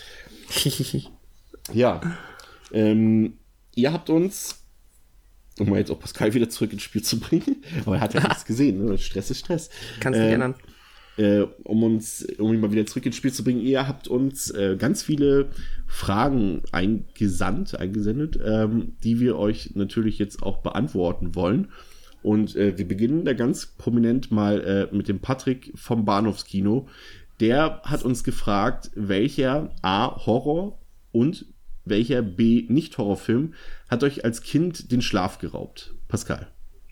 Ja, ihr habt uns, um mal jetzt auch Pascal wieder zurück ins Spiel zu bringen, aber er hat ja nichts gesehen, ne? Stress ist Stress. Kannst nicht ändern. Um ihn mal wieder zurück ins Spiel zu bringen, ihr habt uns ganz viele Fragen eingesendet, die wir euch natürlich jetzt auch beantworten wollen. Und wir beginnen da ganz prominent mal mit dem Patrick vom Bahnhofskino. Der hat uns gefragt, welcher A. Horror und welcher B. Nicht-Horrorfilm hat euch als Kind den Schlaf geraubt? Pascal.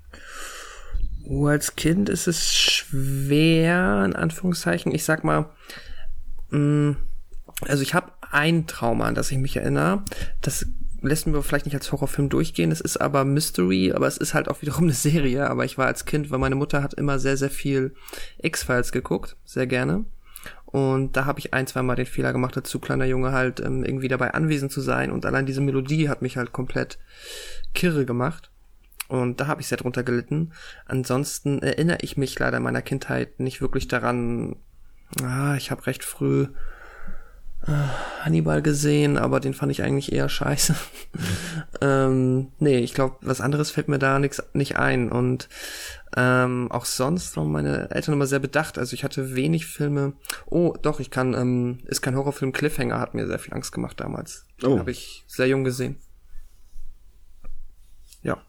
Als Kind ist es schwer, in Anführungszeichen. Ich sag mal, also ich habe ein Trauma, an das ich mich erinnere. Das lässt mir vielleicht nicht als Horrorfilm durchgehen. Es ist aber Mystery, aber es ist halt auch wiederum eine Serie. Aber ich war als Kind, weil meine Mutter hat immer sehr, sehr viel X-Files geguckt. Sehr gerne. Und da habe ich 1-2 Mal den Fehler gemacht, als zu kleiner Junge halt irgendwie dabei anwesend zu sein. Und allein diese Melodie hat mich halt komplett kirre gemacht. Und da habe ich sehr drunter gelitten. Ansonsten erinnere ich mich leider in meiner Kindheit nicht wirklich daran. Ich habe recht früh Hannibal gesehen, aber den fand ich eigentlich eher scheiße. Nee, ich glaube, was anderes fällt mir da nicht ein. Und auch sonst waren meine Eltern immer sehr bedacht. Also ich hatte wenig Filme. Oh, doch, ist kein Horrorfilm. Cliffhanger hat mir sehr viel Angst gemacht damals. Den habe ich sehr jung gesehen. Ja.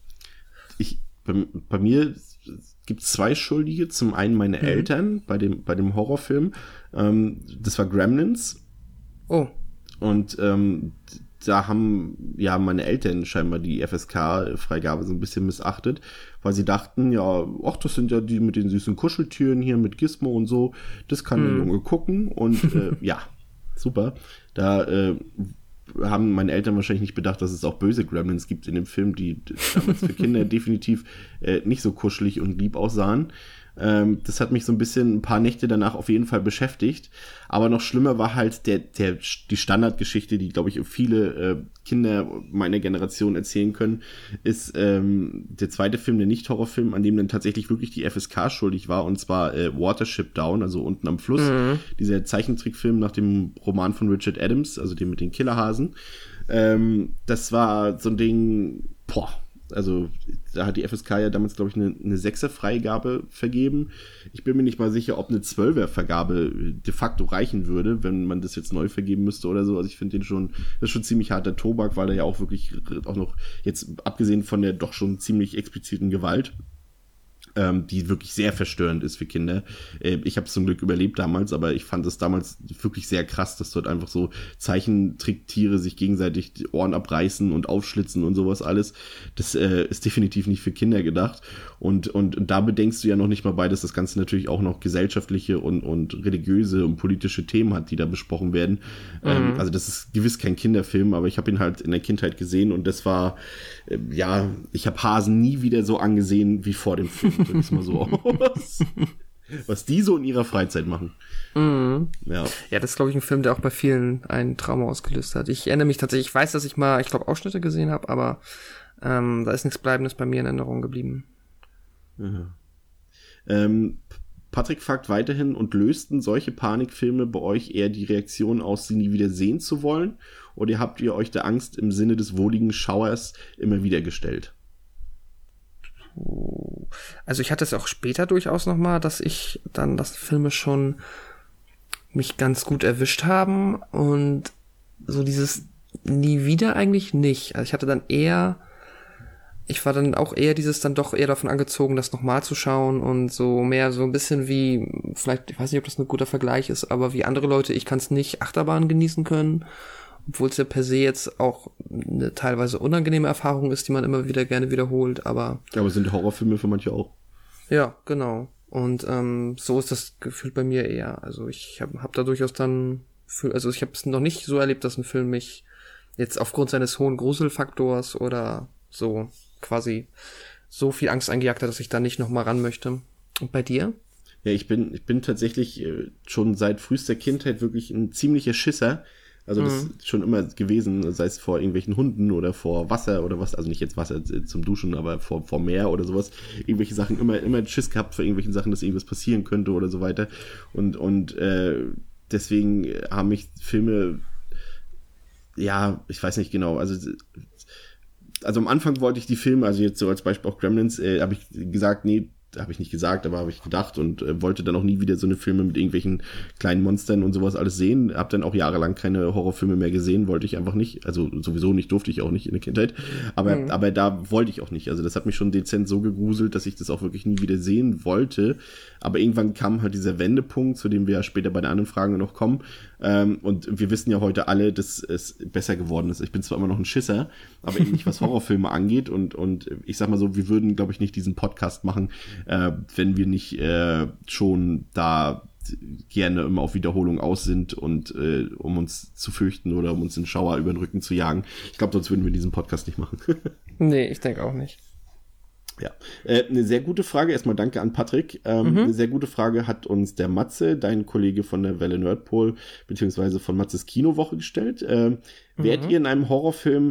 Bei mir gibt es 2 Schuldige. Zum einen meine Eltern bei dem Horrorfilm. Das war Gremlins. Oh. Und da haben ja meine Eltern scheinbar die FSK-Freigabe so ein bisschen missachtet, weil sie dachten, ja, ach, das sind ja die mit den süßen Kuscheltüren hier mit Gizmo und so, das kann der Junge gucken und ja, super. Da haben meine Eltern wahrscheinlich nicht bedacht, dass es auch böse Gremlins gibt in dem Film, die damals für Kinder definitiv nicht so kuschelig und lieb aussahen. Das hat mich so ein paar Nächte danach auf jeden Fall beschäftigt. Aber noch schlimmer war halt die Standardgeschichte, die, glaube ich, viele Kinder meiner Generation erzählen können, ist der zweite Film, der Nicht-Horrorfilm, an dem dann tatsächlich wirklich die FSK schuldig war, und zwar Watership Down, also unten am Fluss. Dieser Zeichentrickfilm nach dem Roman von Richard Adams, also dem mit den Killerhasen. Das war so ein Ding, also da hat die FSK ja damals, glaube ich, eine 6er-Freigabe vergeben. Ich bin mir nicht mal sicher, ob eine 12er-Vergabe de facto reichen würde, wenn man das jetzt neu vergeben müsste oder so. Also ich finde das ist schon ziemlich harter Tobak, weil er ja auch wirklich auch noch, jetzt abgesehen von der doch schon ziemlich expliziten Gewalt, die wirklich sehr verstörend ist für Kinder. Ich habe es zum Glück überlebt damals, aber ich fand es damals wirklich sehr krass, dass dort einfach so Zeichentricktiere sich gegenseitig die Ohren abreißen und aufschlitzen und sowas alles. Das ist definitiv nicht für Kinder gedacht. Und da bedenkst du ja noch nicht mal bei, dass das Ganze natürlich auch noch gesellschaftliche und religiöse und politische Themen hat, die da besprochen werden. Also das ist gewiss kein Kinderfilm, aber ich habe ihn halt in der Kindheit gesehen und das war, ich habe Hasen nie wieder so angesehen wie vor dem Film. Drück es mal so aus. Was die so in ihrer Freizeit machen. Ja, das ist, glaube ich, ein Film, der auch bei vielen ein Trauma ausgelöst hat. Ich erinnere mich tatsächlich, ich weiß, dass ich mal, Ausschnitte gesehen habe, aber da ist nichts Bleibendes bei mir in Erinnerung geblieben. Patrick fragt weiterhin, und lösten solche Panikfilme bei euch eher die Reaktion aus, sie nie wieder sehen zu wollen? Oder habt ihr euch der Angst im Sinne des wohligen Schauers immer wieder gestellt? Also ich hatte es auch später durchaus nochmal, dass Filme schon mich ganz gut erwischt haben und so dieses nie wieder eigentlich nicht. Also ich war dann auch eher dann doch eher davon angezogen, das nochmal zu schauen und so mehr so ein bisschen wie, vielleicht, ich weiß nicht, ob das ein guter Vergleich ist, aber wie andere Leute, ich kann es nicht Achterbahn genießen können, obwohl es ja per se jetzt auch eine teilweise unangenehme Erfahrung ist, die man immer wieder gerne wiederholt, aber... Ja, aber sind Horrorfilme für manche auch. Ja, genau. Und so ist das Gefühl bei mir eher. Also ich hab da durchaus dann... ich habe es noch nicht so erlebt, dass ein Film mich jetzt aufgrund seines hohen Gruselfaktors oder so quasi so viel Angst eingejagt hat, dass ich da nicht nochmal ran möchte. Und bei dir? Ja, ich bin tatsächlich schon seit frühester Kindheit wirklich ein ziemlicher Schisser. Also das ist schon immer gewesen, sei es vor irgendwelchen Hunden oder vor Wasser oder was, also nicht jetzt Wasser zum Duschen, aber vor Meer oder sowas. Irgendwelche Sachen, immer Schiss gehabt vor irgendwelchen Sachen, dass irgendwas passieren könnte oder so weiter. Und deswegen haben mich Filme, ja, ich weiß nicht genau, also am Anfang wollte ich die Filme, also jetzt so als Beispiel auch Gremlins, habe ich gesagt, nee, habe ich nicht gesagt, aber habe ich gedacht und wollte dann auch nie wieder so eine Filme mit irgendwelchen kleinen Monstern und sowas alles sehen. Habe dann auch jahrelang keine Horrorfilme mehr gesehen, wollte ich einfach nicht. Also sowieso nicht, durfte ich auch nicht in der Kindheit. Aber da wollte ich auch nicht. Also das hat mich schon dezent so gegruselt, dass ich das auch wirklich nie wieder sehen wollte. Aber irgendwann kam halt dieser Wendepunkt, zu dem wir ja später bei der anderen Frage noch kommen. Und wir wissen ja heute alle, dass es besser geworden ist. Ich bin zwar immer noch ein Schisser, aber eben nicht, was Horrorfilme angeht. Und ich sag mal so, wir würden, glaube ich, nicht diesen Podcast machen, wenn wir nicht schon da gerne immer auf Wiederholung aus sind und um uns zu fürchten oder um uns den Schauer über den Rücken zu jagen. Ich glaube, sonst würden wir diesen Podcast nicht machen. Nee, ich denke auch nicht. Ja, eine sehr gute Frage. Erstmal danke an Patrick. Eine sehr gute Frage hat uns der Matze, dein Kollege von der Welle Nerdpol, beziehungsweise von Matzes Kinowoche gestellt. Wärt ihr in einem Horrorfilm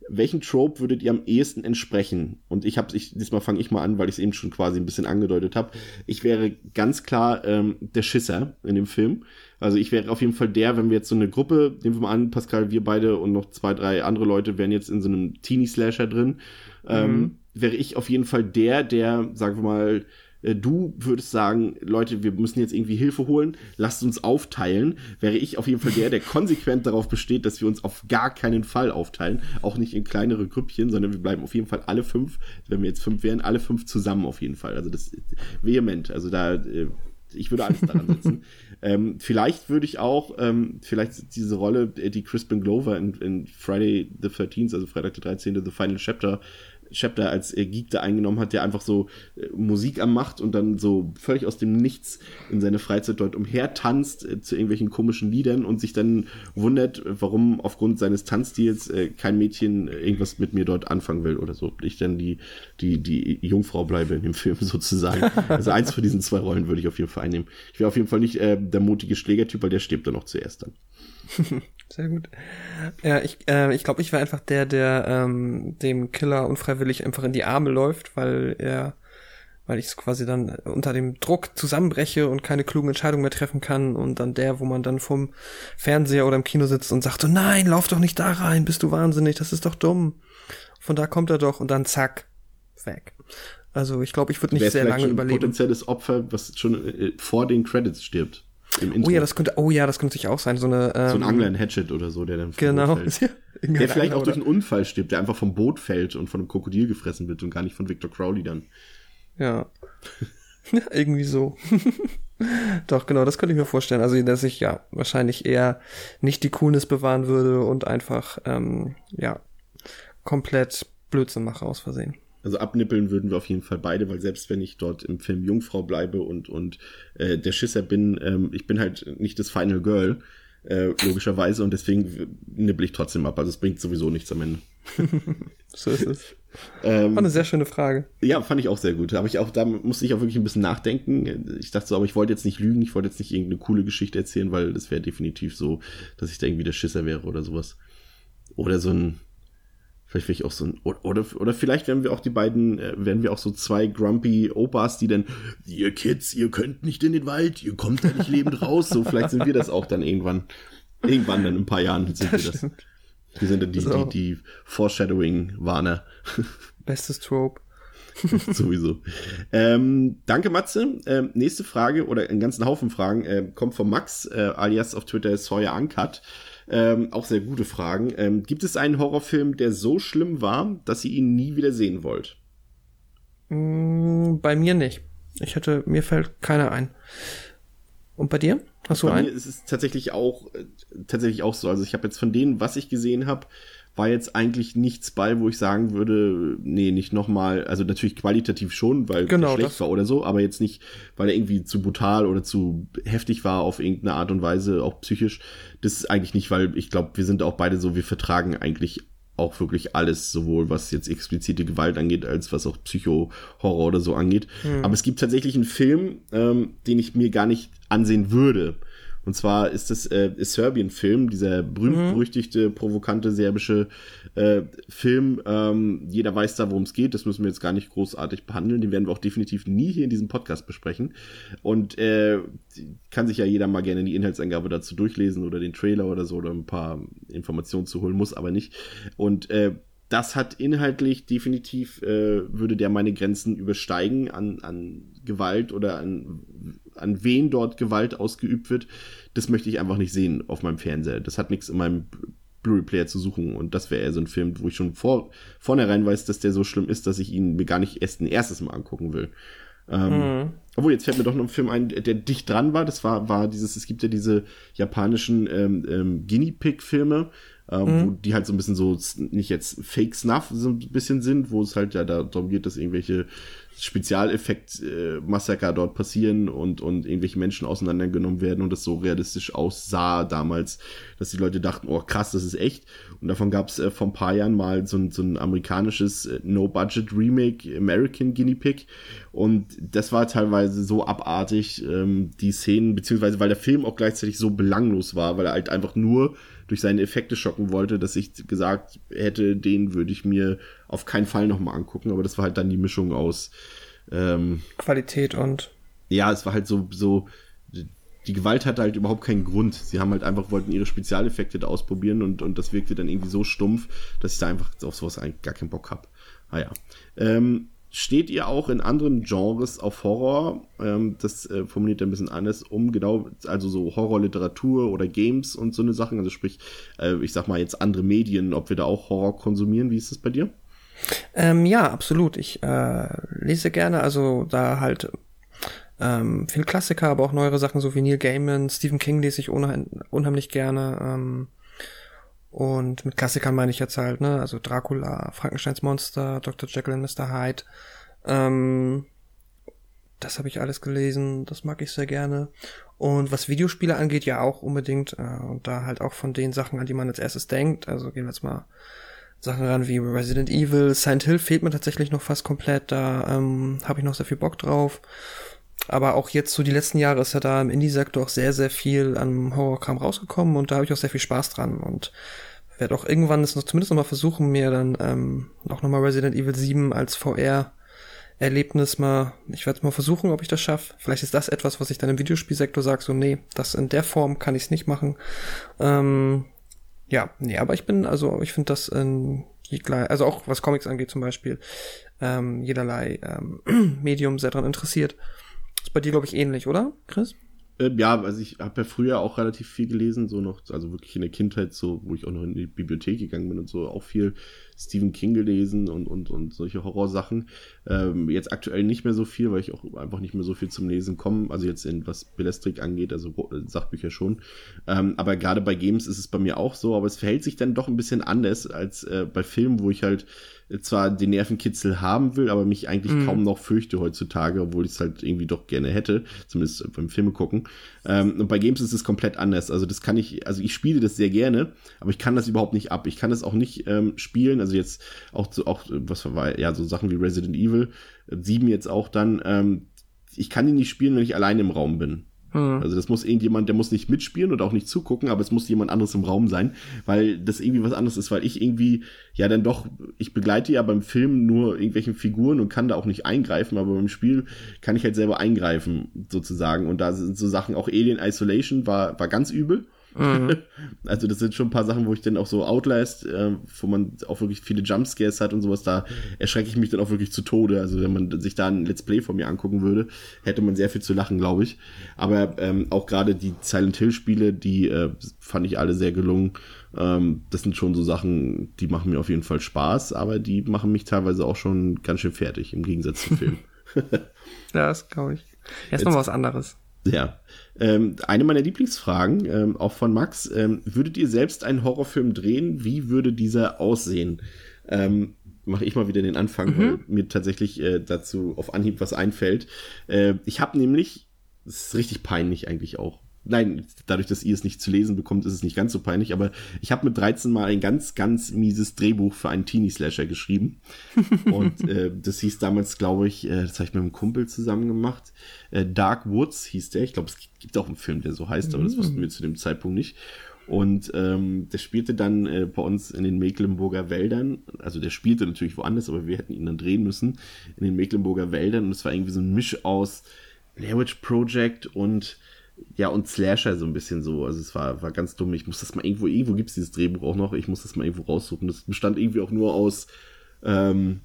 welchen Trope würdet ihr am ehesten entsprechen? Und diesmal fange ich mal an, weil ich es eben schon quasi ein bisschen angedeutet habe. Ich wäre ganz klar der Schisser in dem Film. Also ich wäre auf jeden Fall wenn wir jetzt so eine Gruppe, nehmen wir mal an, Pascal, wir beide und noch 2, 3 andere Leute wären jetzt in so einem Teenie-Slasher drin, wäre ich auf jeden Fall der, sagen wir mal, du würdest sagen, Leute, wir müssen jetzt irgendwie Hilfe holen, lasst uns aufteilen, wäre ich auf jeden Fall der konsequent darauf besteht, dass wir uns auf gar keinen Fall aufteilen, auch nicht in kleinere Grüppchen, sondern wir bleiben auf jeden Fall alle 5, wenn wir jetzt 5 wären, alle 5 zusammen auf jeden Fall. Also das ist vehement, also ich würde alles daran setzen. Vielleicht würde ich auch, vielleicht diese Rolle, die Crispin Glover in Friday the 13th, also Freitag der 13., The Final Chapter als Geek da eingenommen hat, der einfach so Musik macht und dann so völlig aus dem Nichts in seine Freizeit dort umhertanzt zu irgendwelchen komischen Liedern und sich dann wundert, warum aufgrund seines Tanzstils kein Mädchen irgendwas mit mir dort anfangen will oder so. Ich dann die Jungfrau bleibe in dem Film sozusagen. Also eins von diesen 2 Rollen würde ich auf jeden Fall einnehmen. Ich wäre auf jeden Fall nicht der mutige Schlägertyp, weil der stirbt dann noch zuerst dann. Sehr gut. Ja, ich glaube, ich wäre einfach der dem Killer unfreiwillig einfach in die Arme läuft, weil ich so quasi dann unter dem Druck zusammenbreche und keine klugen Entscheidungen mehr treffen kann und dann wo man dann vom Fernseher oder im Kino sitzt und sagt so, nein, lauf doch nicht da rein, bist du wahnsinnig, das ist doch dumm. Von da kommt er doch und dann zack, weg. Also ich glaube, ich würde nicht sehr lange überleben. Ein potenzielles Opfer, was schon vor den Credits stirbt. Oh ja, das könnte sich auch sein. So ein Angler in Hatchet oder so, der dann vom Boot fällt. Der vielleicht auch durch einen Unfall stirbt, der einfach vom Boot fällt und von einem Krokodil gefressen wird und gar nicht von Victor Crowley dann. Ja. Irgendwie so. Doch, genau, das könnte ich mir vorstellen. Also, dass ich ja wahrscheinlich eher nicht die Coolness bewahren würde und einfach, komplett Blödsinn mache aus Versehen. Also abnippeln würden wir auf jeden Fall beide, weil selbst wenn ich dort im Film Jungfrau bleibe und der Schisser bin, ich bin halt nicht das Final Girl, logischerweise, und deswegen nippel ich trotzdem ab. Also es bringt sowieso nichts am Ende. So ist es. War eine sehr schöne Frage. Ja, fand ich auch sehr gut. Da musste ich auch wirklich ein bisschen nachdenken. Ich dachte so, aber ich wollte jetzt nicht lügen, ich wollte jetzt nicht irgendeine coole Geschichte erzählen, weil das wäre definitiv so, dass ich da irgendwie der Schisser wäre oder sowas. Oder so ein Vielleicht wäre ich auch so ein, oder vielleicht werden wir auch so 2 grumpy Opas, die dann, ihr Kids, ihr könnt nicht in den Wald, ihr kommt da nicht lebend raus. So, vielleicht sind wir das auch dann irgendwann dann in ein paar Jahren sind wir das. Wir sind dann die Foreshadowing-Warner. Bestes Trope. Sowieso. Danke, Matze. Nächste Frage oder einen ganzen Haufen Fragen kommt von Max, alias auf Twitter Sawyer Uncut. Auch sehr gute Fragen. Gibt es einen Horrorfilm, der so schlimm war, dass ihr ihn nie wieder sehen wollt? Bei mir nicht. Mir fällt keiner ein. Und bei dir? Hast du einen? Bei mir ist es tatsächlich auch so. Also ich habe jetzt von denen, was ich gesehen habe, war jetzt eigentlich nichts bei, wo ich sagen würde, nee, nicht nochmal, also natürlich qualitativ schon, weil er schlecht war oder so, aber jetzt nicht, weil er irgendwie zu brutal oder zu heftig war auf irgendeine Art und Weise, auch psychisch. Das ist eigentlich nicht, weil ich glaube, wir sind auch beide so, wir vertragen eigentlich auch wirklich alles, sowohl was jetzt explizite Gewalt angeht, als was auch Psycho-Horror oder so angeht. Aber es gibt tatsächlich einen Film, den ich mir gar nicht ansehen würde. Und zwar ist das Serbien-Film, dieser berühmt-berüchtigte, provokante serbische Film. Jeder weiß da, worum es geht. Das müssen wir jetzt gar nicht großartig behandeln. Den werden wir auch definitiv nie hier in diesem Podcast besprechen. Und kann sich ja jeder mal gerne die Inhaltsangabe dazu durchlesen oder den Trailer oder so oder ein paar Informationen zu holen, muss aber nicht. Und das hat inhaltlich definitiv, würde der meine Grenzen übersteigen an Gewalt oder an wen dort Gewalt ausgeübt wird. Das möchte ich einfach nicht sehen auf meinem Fernseher. Das hat nichts in meinem Blu-ray-Player zu suchen. Und das wäre eher so ein Film, wo ich schon vornherein weiß, dass der so schlimm ist, dass ich ihn mir gar nicht erst ein erstes Mal angucken will. Obwohl, jetzt fällt mir doch noch ein Film ein, der dicht dran war. Das war es gibt ja diese japanischen Guinea-Pig-Filme, wo die halt so ein bisschen so, nicht jetzt Fake Snuff so ein bisschen sind, wo es halt ja darum geht, dass irgendwelche Spezialeffekt-Massaker dort passieren und irgendwelche Menschen auseinandergenommen werden und das so realistisch aussah damals, dass die Leute dachten, oh krass, das ist echt. Und davon gab es vor ein paar Jahren mal so ein amerikanisches No-Budget-Remake, American Guinea Pig. Und das war teilweise so abartig, die Szenen, beziehungsweise weil der Film auch gleichzeitig so belanglos war, weil er halt einfach nur durch seine Effekte schocken wollte, dass ich gesagt hätte, den würde ich mir auf keinen Fall nochmal angucken, aber das war halt dann die Mischung aus Qualität und ja, es war halt so die Gewalt hatte halt überhaupt keinen Grund. Sie haben halt einfach, wollten ihre Spezialeffekte da ausprobieren und das wirkte dann irgendwie so stumpf, dass ich da einfach auf sowas eigentlich gar keinen Bock habe. Naja. Steht ihr auch in anderen Genres auf Horror? Das formuliert er ein bisschen anders also so Horrorliteratur oder Games und so eine Sachen. Also sprich, ich sag mal jetzt andere Medien, ob wir da auch Horror konsumieren. Wie ist das bei dir? Ja, absolut. Ich lese gerne, also da halt viel Klassiker, aber auch neuere Sachen, so wie Neil Gaiman, Stephen King lese ich unheimlich gerne. Und mit Klassikern meine ich jetzt halt, ne, also Dracula, Frankensteins Monster, Dr. Jekyll und Mr. Hyde. Das habe ich alles gelesen, das mag ich sehr gerne. Und was Videospiele angeht, ja auch unbedingt. Und da halt auch von den Sachen, an die man als erstes denkt. Also gehen wir jetzt mal Sachen ran wie Resident Evil. Silent Hill fehlt mir tatsächlich noch fast komplett. Da habe ich noch sehr viel Bock drauf. Aber auch jetzt so die letzten Jahre ist ja da im Indie-Sektor auch sehr, sehr viel an Horrorkram rausgekommen und da habe ich auch sehr viel Spaß dran und werde auch irgendwann es noch zumindest noch mal versuchen, mir dann auch nochmal Resident Evil 7 als VR-Erlebnis ich werde es mal versuchen, ob ich das schaffe. Vielleicht ist das etwas, was ich dann im Videospielsektor sage, so nee, das in der Form kann ich es nicht machen. Aber ich finde das also auch was Comics angeht zum Beispiel, jederlei Medium sehr dran interessiert. Ist bei dir, glaube ich, ähnlich, oder, Chris? Ja, also ich habe ja früher auch relativ viel gelesen, so noch, also wirklich in der Kindheit, so, wo ich auch noch in die Bibliothek gegangen bin und so, auch viel Stephen King gelesen und solche Horrorsachen. Jetzt aktuell nicht mehr so viel, weil ich auch einfach nicht mehr so viel zum Lesen komme, also jetzt was Belletristik angeht, also Sachbücher schon. Aber gerade bei Games ist es bei mir auch so, aber es verhält sich dann doch ein bisschen anders als bei Filmen, wo ich halt zwar den Nervenkitzel haben will, aber mich eigentlich kaum noch fürchte heutzutage, obwohl ich es halt irgendwie doch gerne hätte, zumindest beim Filme gucken. Und bei Games ist es komplett anders. Also ich spiele das sehr gerne, aber ich kann das überhaupt nicht ab. Ich kann das auch nicht spielen, also jetzt auch was war, ja, so Sachen wie Resident Evil 7 jetzt auch dann, ich kann die nicht spielen, wenn ich alleine im Raum bin. Also das muss irgendjemand, der muss nicht mitspielen oder auch nicht zugucken, aber es muss jemand anderes im Raum sein, weil das irgendwie was anderes ist, weil ich irgendwie, ja dann doch, ich begleite ja beim Film nur irgendwelchen Figuren und kann da auch nicht eingreifen, aber beim Spiel kann ich halt selber eingreifen, sozusagen. Und da sind so Sachen, auch Alien Isolation war ganz übel. Also das sind schon ein paar Sachen, wo ich dann auch so Outlast, wo man auch wirklich viele Jumpscares hat und sowas, da erschrecke ich mich dann auch wirklich zu Tode. Also wenn man sich da ein Let's Play von mir angucken würde, hätte man sehr viel zu lachen, glaube ich. Aber auch gerade die Silent Hill Spiele, die fand ich alle sehr gelungen. Das sind schon so Sachen, die machen mir auf jeden Fall Spaß, aber die machen mich teilweise auch schon ganz schön fertig, im Gegensatz zum Film. Ja, das glaube ich. Jetzt noch was anderes. Ja, eine meiner Lieblingsfragen, auch von Max, würdet ihr selbst einen Horrorfilm drehen? Wie würde dieser aussehen? Mache ich mal wieder den Anfang, weil mir tatsächlich dazu auf Anhieb was einfällt. Ich habe nämlich, das ist richtig peinlich eigentlich auch. Nein, dadurch, dass ihr es nicht zu lesen bekommt, ist es nicht ganz so peinlich, aber ich habe mit 13 mal ein ganz, ganz mieses Drehbuch für einen Teenie-Slasher geschrieben. Und das hieß damals, glaube ich, das habe ich mit einem Kumpel zusammen gemacht. Dark Woods hieß der. Ich glaube, es gibt auch einen Film, der so heißt, aber das wussten wir zu dem Zeitpunkt nicht. Und der spielte dann bei uns in den Mecklenburger Wäldern. Also der spielte natürlich woanders, aber wir hätten ihn dann drehen müssen in den Mecklenburger Wäldern. Und es war irgendwie so ein Misch aus Blair Witch Project und Slasher so ein bisschen so. Also es war ganz dumm. Ich muss das mal irgendwo gibt's dieses Drehbuch auch noch. Ich muss das mal irgendwo raussuchen. Das bestand irgendwie auch nur aus 10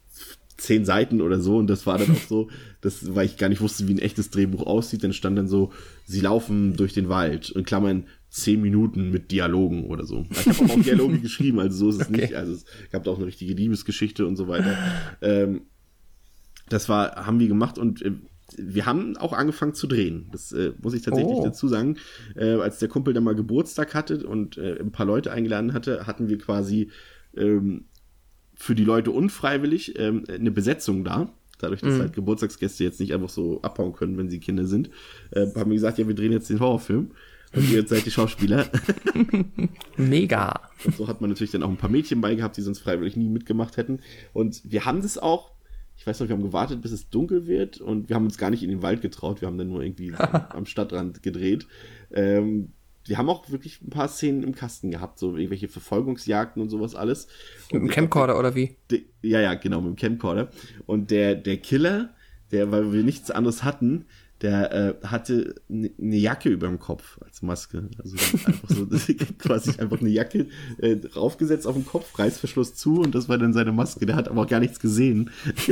Seiten oder so. Und das war dann auch so, weil ich gar nicht wusste, wie ein echtes Drehbuch aussieht. Dann stand dann so, sie laufen durch den Wald. In Klammern 10 Minuten mit Dialogen oder so. Ich habe auch Dialoge geschrieben, also so ist es nicht. Also es gab da auch eine richtige Liebesgeschichte und so weiter. Das haben wir gemacht und wir haben auch angefangen zu drehen. Das muss ich tatsächlich dazu sagen. Als der Kumpel dann mal Geburtstag hatte und ein paar Leute eingeladen hatte, hatten wir quasi für die Leute unfreiwillig eine Besetzung da. dadurch, dass halt Geburtstagsgäste jetzt nicht einfach so abhauen können, wenn sie Kinder sind, haben wir gesagt, ja, wir drehen jetzt den Horrorfilm. Und ihr seid die Schauspieler. Mega. Und so hat man natürlich dann auch ein paar Mädchen bei gehabt, die sonst freiwillig nie mitgemacht hätten. Und wir haben das auch, ich weiß noch, wir haben gewartet, bis es dunkel wird und wir haben uns gar nicht in den Wald getraut. Wir haben dann nur irgendwie am Stadtrand gedreht. Wir haben auch wirklich ein paar Szenen im Kasten gehabt, so irgendwelche Verfolgungsjagden und sowas alles. Mit dem Camcorder oder wie? Ja, genau, mit dem Camcorder. Und der Killer, weil wir nichts anderes hatten, der hatte eine Jacke über dem Kopf als Maske. Also einfach so quasi einfach eine Jacke draufgesetzt auf den Kopf, Reißverschluss zu und das war dann seine Maske. Der hat aber auch gar nichts gesehen.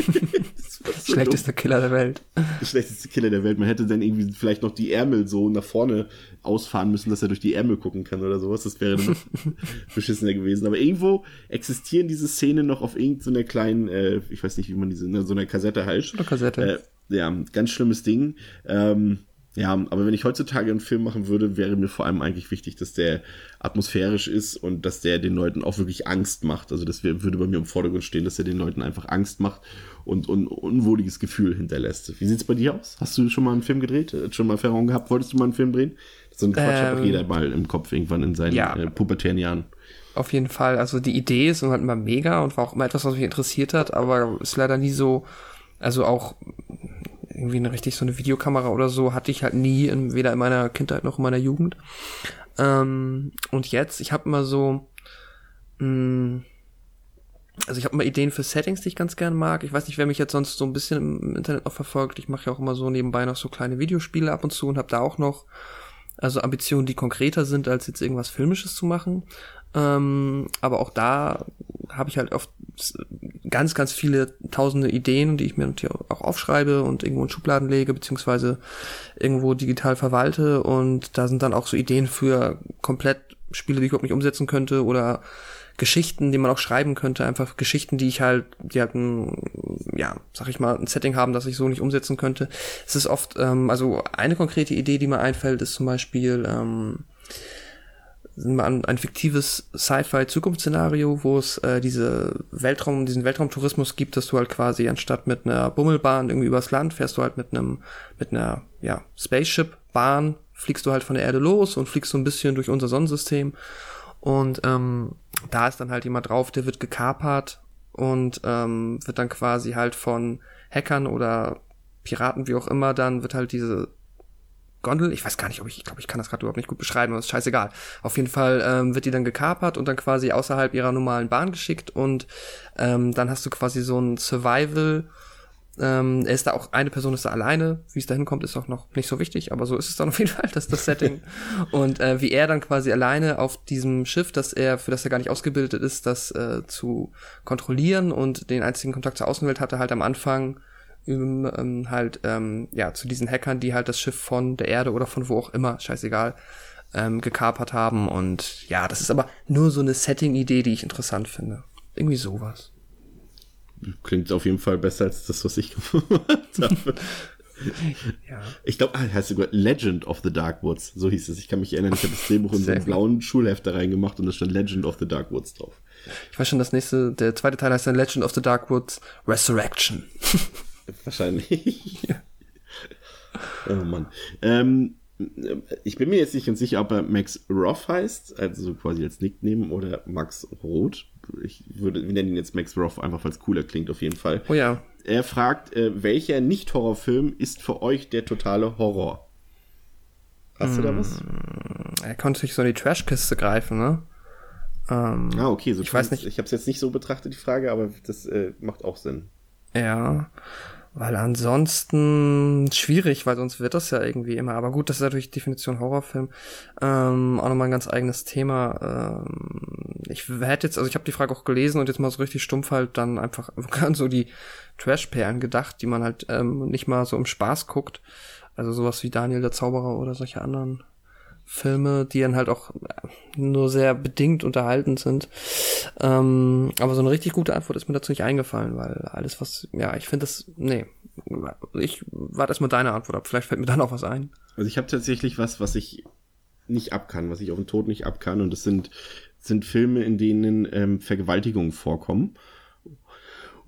So schlechtester Killer der Welt. Schlechteste Killer der Welt. Man hätte dann irgendwie vielleicht noch die Ärmel so nach vorne ausfahren müssen, dass er durch die Ärmel gucken kann oder sowas. Das wäre dann noch beschissener gewesen. Aber irgendwo existieren diese Szenen noch auf irgendeiner kleinen, ich weiß nicht, wie man diese, so einer Kassette heißt. Oder Kassette. Ja, ganz schlimmes Ding. Ja, aber wenn ich heutzutage einen Film machen würde, wäre mir vor allem eigentlich wichtig, dass der atmosphärisch ist und dass der den Leuten auch wirklich Angst macht. Also das würde bei mir im Vordergrund stehen, dass er den Leuten einfach Angst macht und unwohliges Gefühl hinterlässt. Wie sieht's bei dir aus? Hast du schon mal einen Film gedreht? Schon mal Erfahrung gehabt? Wolltest du mal einen Film drehen? So ein Quatsch hat doch jeder mal im Kopf irgendwann in seinen pubertären Jahren. Auf jeden Fall. Also die Idee ist halt immer mega und war auch immer etwas, was mich interessiert hat, aber ist leider nie so, also auch irgendwie so eine Videokamera oder so hatte ich halt nie, weder in meiner Kindheit noch in meiner Jugend. Und jetzt, ich habe immer so, also ich habe immer Ideen für Settings, die ich ganz gern mag. Ich weiß nicht, wer mich jetzt sonst so ein bisschen im Internet noch verfolgt. Ich mache ja auch immer so nebenbei noch so kleine Videospiele ab und zu und habe da auch noch also Ambitionen, die konkreter sind, als jetzt irgendwas Filmisches zu machen. Aber auch da habe ich halt oft ganz, ganz viele tausende Ideen, die ich mir natürlich auch aufschreibe und irgendwo in Schubladen lege, beziehungsweise irgendwo digital verwalte. Und da sind dann auch so Ideen für komplett Spiele, die ich überhaupt nicht umsetzen könnte oder Geschichten, die man auch schreiben könnte, einfach Geschichten, die halt sag ich mal, ein Setting haben, das ich so nicht umsetzen könnte. Es ist oft, also eine konkrete Idee, die mir einfällt, ist zum Beispiel ein fiktives Sci-Fi-Zukunftsszenario, wo es diesen Weltraumtourismus gibt, dass du halt quasi anstatt mit einer Bummelbahn irgendwie übers Land fährst du halt mit einer Spaceship-Bahn, fliegst du halt von der Erde los und fliegst so ein bisschen durch unser Sonnensystem. Und da ist dann halt jemand drauf, der wird gekapert und wird dann quasi halt von Hackern oder Piraten, wie auch immer, dann wird halt diese Gondel, ich weiß gar nicht, ich glaube, ich kann das gerade überhaupt nicht gut beschreiben, aber ist scheißegal. Auf jeden Fall wird die dann gekapert und dann quasi außerhalb ihrer normalen Bahn geschickt und dann hast du quasi so ein Survival. Eine Person ist da alleine, wie es da hinkommt, ist auch noch nicht so wichtig, aber so ist es dann auf jeden Fall, das Setting. Und wie er dann quasi alleine auf diesem Schiff, für das er gar nicht ausgebildet ist, das zu kontrollieren und den einzigen Kontakt zur Außenwelt hatte halt am Anfang zu diesen Hackern, die halt das Schiff von der Erde oder von wo auch immer, scheißegal, gekapert haben. Und ja, das ist aber nur so eine Setting-Idee, die ich interessant finde. Irgendwie sowas. Klingt auf jeden Fall besser als das, was ich gemacht habe. Ja. Ich glaube, heißt sogar Legend of the Dark Woods. So hieß es. Ich kann mich erinnern, ich habe das Drehbuch in so einen blauen Schulheft da reingemacht und da stand Legend of the Dark Woods drauf. Ich weiß schon, der zweite Teil heißt dann Legend of the Dark Woods Resurrection. Wahrscheinlich. Ja. Oh Mann. Ich bin mir jetzt nicht ganz sicher, ob er Max Roth heißt, also so quasi als Nickname, oder Max Roth. Wir nennen ihn jetzt Max Roth, einfach weil es cooler klingt auf jeden Fall. Oh ja. Er fragt, welcher Nicht-Horrorfilm ist für euch der totale Horror? Hast du da was? Er konnte sich so in die Trashkiste greifen, ne? Okay. So ich weiß nicht. Ich habe es jetzt nicht so betrachtet, die Frage, aber das macht auch Sinn. Ja, weil ansonsten schwierig, weil sonst wird das ja irgendwie immer. Aber gut, das ist natürlich Definition Horrorfilm. Auch nochmal ein ganz eigenes Thema. Ich habe die Frage auch gelesen und jetzt mal so richtig stumpf halt dann einfach an so die Trash-Perlen gedacht, die man halt nicht mal so im Spaß guckt. Also sowas wie Daniel der Zauberer oder solche anderen Filme, die dann halt auch nur sehr bedingt unterhaltend sind. Aber so eine richtig gute Antwort ist mir dazu nicht eingefallen, weil alles ich finde ich warte erstmal deine Antwort ab, vielleicht fällt mir dann auch was ein. Also ich habe tatsächlich was ich nicht ab kann, was ich auf den Tod nicht ab kann, und das sind Filme, in denen Vergewaltigungen vorkommen.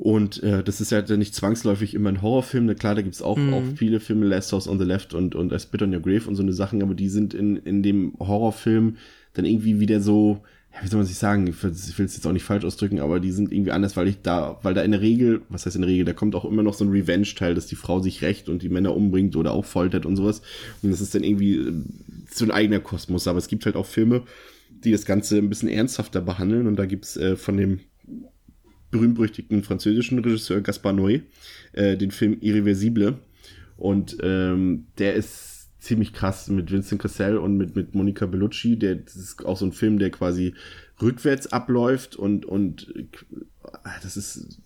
Und das ist ja nicht zwangsläufig immer ein Horrorfilm. Na klar, da gibt's auch viele Filme, Last House on the Left und I Spit on Your Grave und so eine Sachen, aber die sind in dem Horrorfilm dann irgendwie wieder so, ja, wie soll man sich sagen, ich will es jetzt auch nicht falsch ausdrücken, aber die sind irgendwie anders, weil da in der Regel, was heißt in der Regel, da kommt auch immer noch so ein Revenge-Teil, dass die Frau sich rächt und die Männer umbringt oder auch foltert und sowas. Und das ist dann irgendwie so ein eigener Kosmos. Aber es gibt halt auch Filme, die das Ganze ein bisschen ernsthafter behandeln. Und da gibt's von dem berühmt-berüchtigten französischen Regisseur Gaspar Noé den Film Irreversible. Und der ist ziemlich krass mit Vincent Cassel und mit Monica Bellucci. Das ist auch so ein Film, der quasi rückwärts abläuft und das ist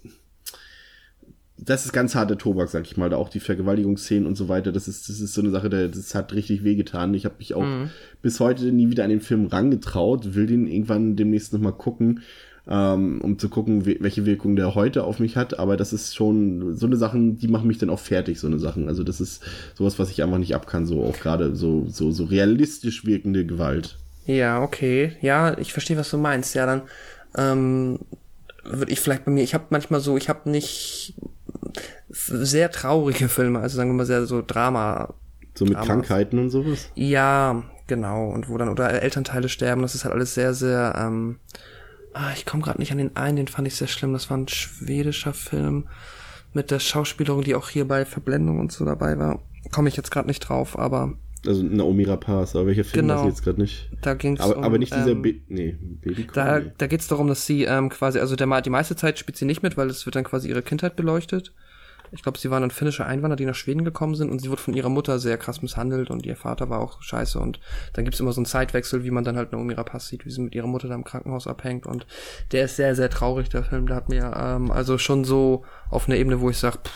ganz harter Tobak, sag ich mal. Da auch die Vergewaltigungsszenen und so weiter. Das ist so eine Sache, das hat richtig wehgetan. Ich habe mich auch bis heute nie wieder an den Film rangetraut. Will den irgendwann demnächst nochmal gucken, um zu gucken, welche Wirkung der heute auf mich hat. Aber das ist schon so eine Sachen, die machen mich dann auch fertig, so eine Sachen. Also das ist sowas, was ich einfach nicht ab kann. So auch gerade so realistisch wirkende Gewalt. Ja, okay. Ja, ich verstehe, was du meinst. Ja, dann würde ich vielleicht bei mir, ich habe nicht sehr traurige Filme, also sagen wir mal sehr so Drama. So mit Krankheiten und sowas? Ja, genau. Und wo dann, oder Elternteile sterben, das ist halt alles sehr, sehr, ich komme gerade nicht an den einen, den fand ich sehr schlimm. Das war ein schwedischer Film mit der Schauspielerin, die auch hier bei Verblendung und so dabei war. Komme ich jetzt gerade nicht drauf, aber... Also Naomi Rapaz, aber welcher Film genau, weiß ich jetzt gerade nicht. Da ging's aber nicht dieser Babycall. Da geht's darum, dass sie quasi, also die meiste Zeit spielt sie nicht mit, weil es wird dann quasi ihre Kindheit beleuchtet. Ich glaube, sie waren dann finnische Einwanderer, die nach Schweden gekommen sind und sie wurde von ihrer Mutter sehr krass misshandelt und ihr Vater war auch scheiße und dann gibt's immer so einen Zeitwechsel, wie man dann halt Naomi Rapaz sieht, wie sie mit ihrer Mutter da im Krankenhaus abhängt und der ist sehr, sehr traurig, der Film. Der hat mir also schon so auf einer Ebene, wo ich sage,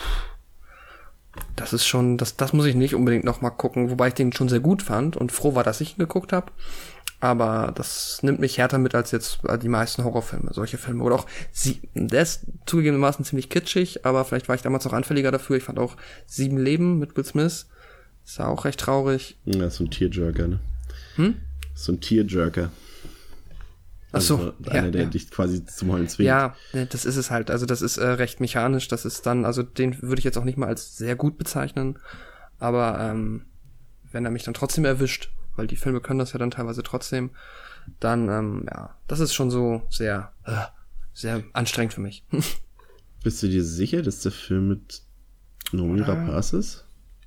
das ist schon, das muss ich nicht unbedingt nochmal gucken, wobei ich den schon sehr gut fand und froh war, dass ich ihn geguckt habe. Aber das nimmt mich härter mit als jetzt die meisten Horrorfilme, solche Filme. Oder auch, der ist zugegebenermaßen ziemlich kitschig, aber vielleicht war ich damals auch anfälliger dafür. Ich fand auch 7 Leben mit Will Smith. Ist ja auch recht traurig. Ja, so ein Tearjerker, ne? So ein Tearjerker. Ach so, also einer, der dich quasi zum Heulen zwingt. Ja, das ist es halt. Also das ist recht mechanisch. Das ist dann, also den würde ich jetzt auch nicht mal als sehr gut bezeichnen. Aber wenn er mich dann trotzdem erwischt, weil die Filme können das ja dann teilweise trotzdem, dann, das ist schon so sehr, sehr anstrengend für mich. Bist du dir sicher, dass der Film mit Naomi Rapaz ist?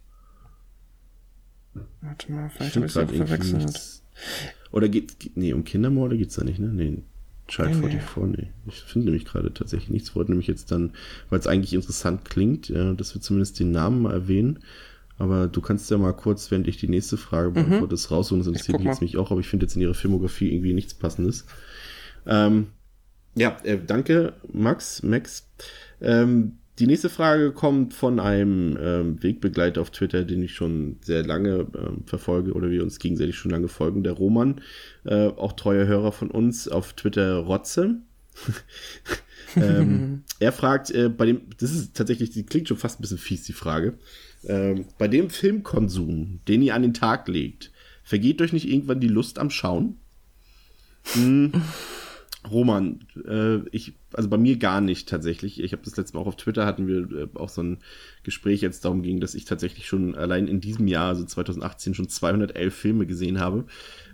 Warte mal, vielleicht habe ich es auch verwechselt. Oder um Kindermorde geht's da nicht, ne? Nee, Child 44, nee. Ich finde nämlich gerade tatsächlich nichts. Wollte nämlich jetzt dann, weil es eigentlich interessant klingt, dass wir zumindest den Namen mal erwähnen. Aber du kannst ja mal kurz, während ich die nächste Frage beantworte, das rausholen. Das interessiert mich jetzt nicht auch, aber ich finde jetzt in ihrer Filmografie irgendwie nichts Passendes. Danke, Max. Die nächste Frage kommt von einem Wegbegleiter auf Twitter, den ich schon sehr lange verfolge oder wir uns gegenseitig schon lange folgen, der Roman, auch treuer Hörer von uns auf Twitter Rotze. Er fragt, das ist tatsächlich, die klingt schon fast ein bisschen fies, die Frage. Bei dem Filmkonsum, den ihr an den Tag legt, vergeht euch nicht irgendwann die Lust am Schauen? Roman, also bei mir gar nicht tatsächlich. Ich habe das letzte Mal auch auf Twitter, hatten wir auch so ein Gespräch, jetzt darum ging, dass ich tatsächlich schon allein in diesem Jahr, also 2018, schon 211 Filme gesehen habe.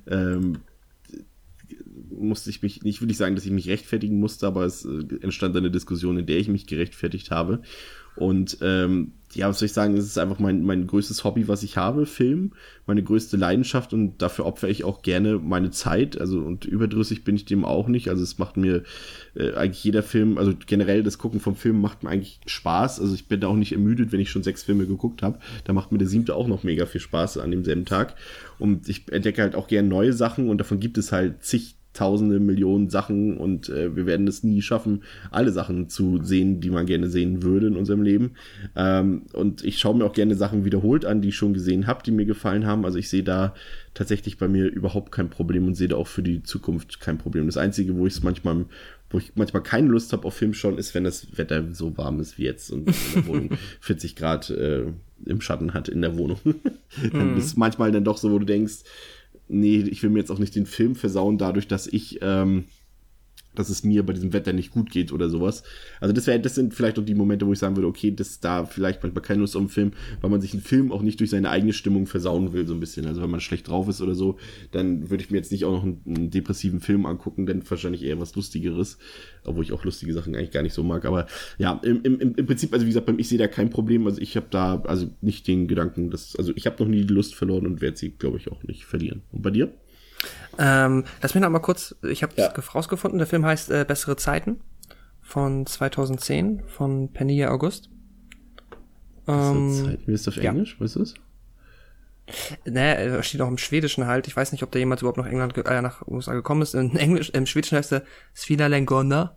Musste ich mich, nicht würde ich sagen, dass ich mich rechtfertigen musste, aber es entstand eine Diskussion, in der ich mich gerechtfertigt habe. Und was soll ich sagen, es ist einfach mein größtes Hobby, was ich habe, Film, meine größte Leidenschaft und dafür opfere ich auch gerne meine Zeit, also und überdrüssig bin ich dem auch nicht, also es macht mir eigentlich jeder Film, also generell das Gucken vom Film macht mir eigentlich Spaß, also ich bin da auch nicht ermüdet, wenn ich schon 6 Filme geguckt habe, da macht mir der 7. auch noch mega viel Spaß an demselben Tag und ich entdecke halt auch gerne neue Sachen und davon gibt es halt Tausende, Millionen Sachen und wir werden es nie schaffen, alle Sachen zu sehen, die man gerne sehen würde in unserem Leben. Und ich schaue mir auch gerne Sachen wiederholt an, die ich schon gesehen habe, die mir gefallen haben. Also ich sehe da tatsächlich bei mir überhaupt kein Problem und sehe da auch für die Zukunft kein Problem. Das Einzige, wo ich manchmal keine Lust habe auf Film schauen, ist, wenn das Wetter so warm ist wie jetzt und in der Wohnung 40 Grad im Schatten hat in der Wohnung. Dann ist es manchmal dann doch so, wo du denkst, nee, ich will mir jetzt auch nicht den Film versauen, dadurch, dass ich dass es mir bei diesem Wetter nicht gut geht oder sowas. Also das sind vielleicht auch die Momente, wo ich sagen würde, okay, das ist da vielleicht manchmal keine Lust auf einen Film, weil man sich einen Film auch nicht durch seine eigene Stimmung versauen will, so ein bisschen. Also wenn man schlecht drauf ist oder so, dann würde ich mir jetzt nicht auch noch einen depressiven Film angucken, denn wahrscheinlich eher was Lustigeres, obwohl ich auch lustige Sachen eigentlich gar nicht so mag. Aber ja, im Prinzip, also wie gesagt, ich sehe da kein Problem. Also ich habe da also nicht den Gedanken, also ich habe noch nie die Lust verloren und werde sie, glaube ich, auch nicht verlieren. Und bei dir? Lass mich noch mal kurz, ich habe rausgefunden, der Film heißt Bessere Zeiten von 2010 von Penia August. Bessere Zeiten, wie ist das auf Englisch? Was ist das? Naja, steht auch im Schwedischen halt. Ich weiß nicht, ob der jemals überhaupt nach USA gekommen ist. In Englisch, im Schwedischen heißt der Svina Lengorna.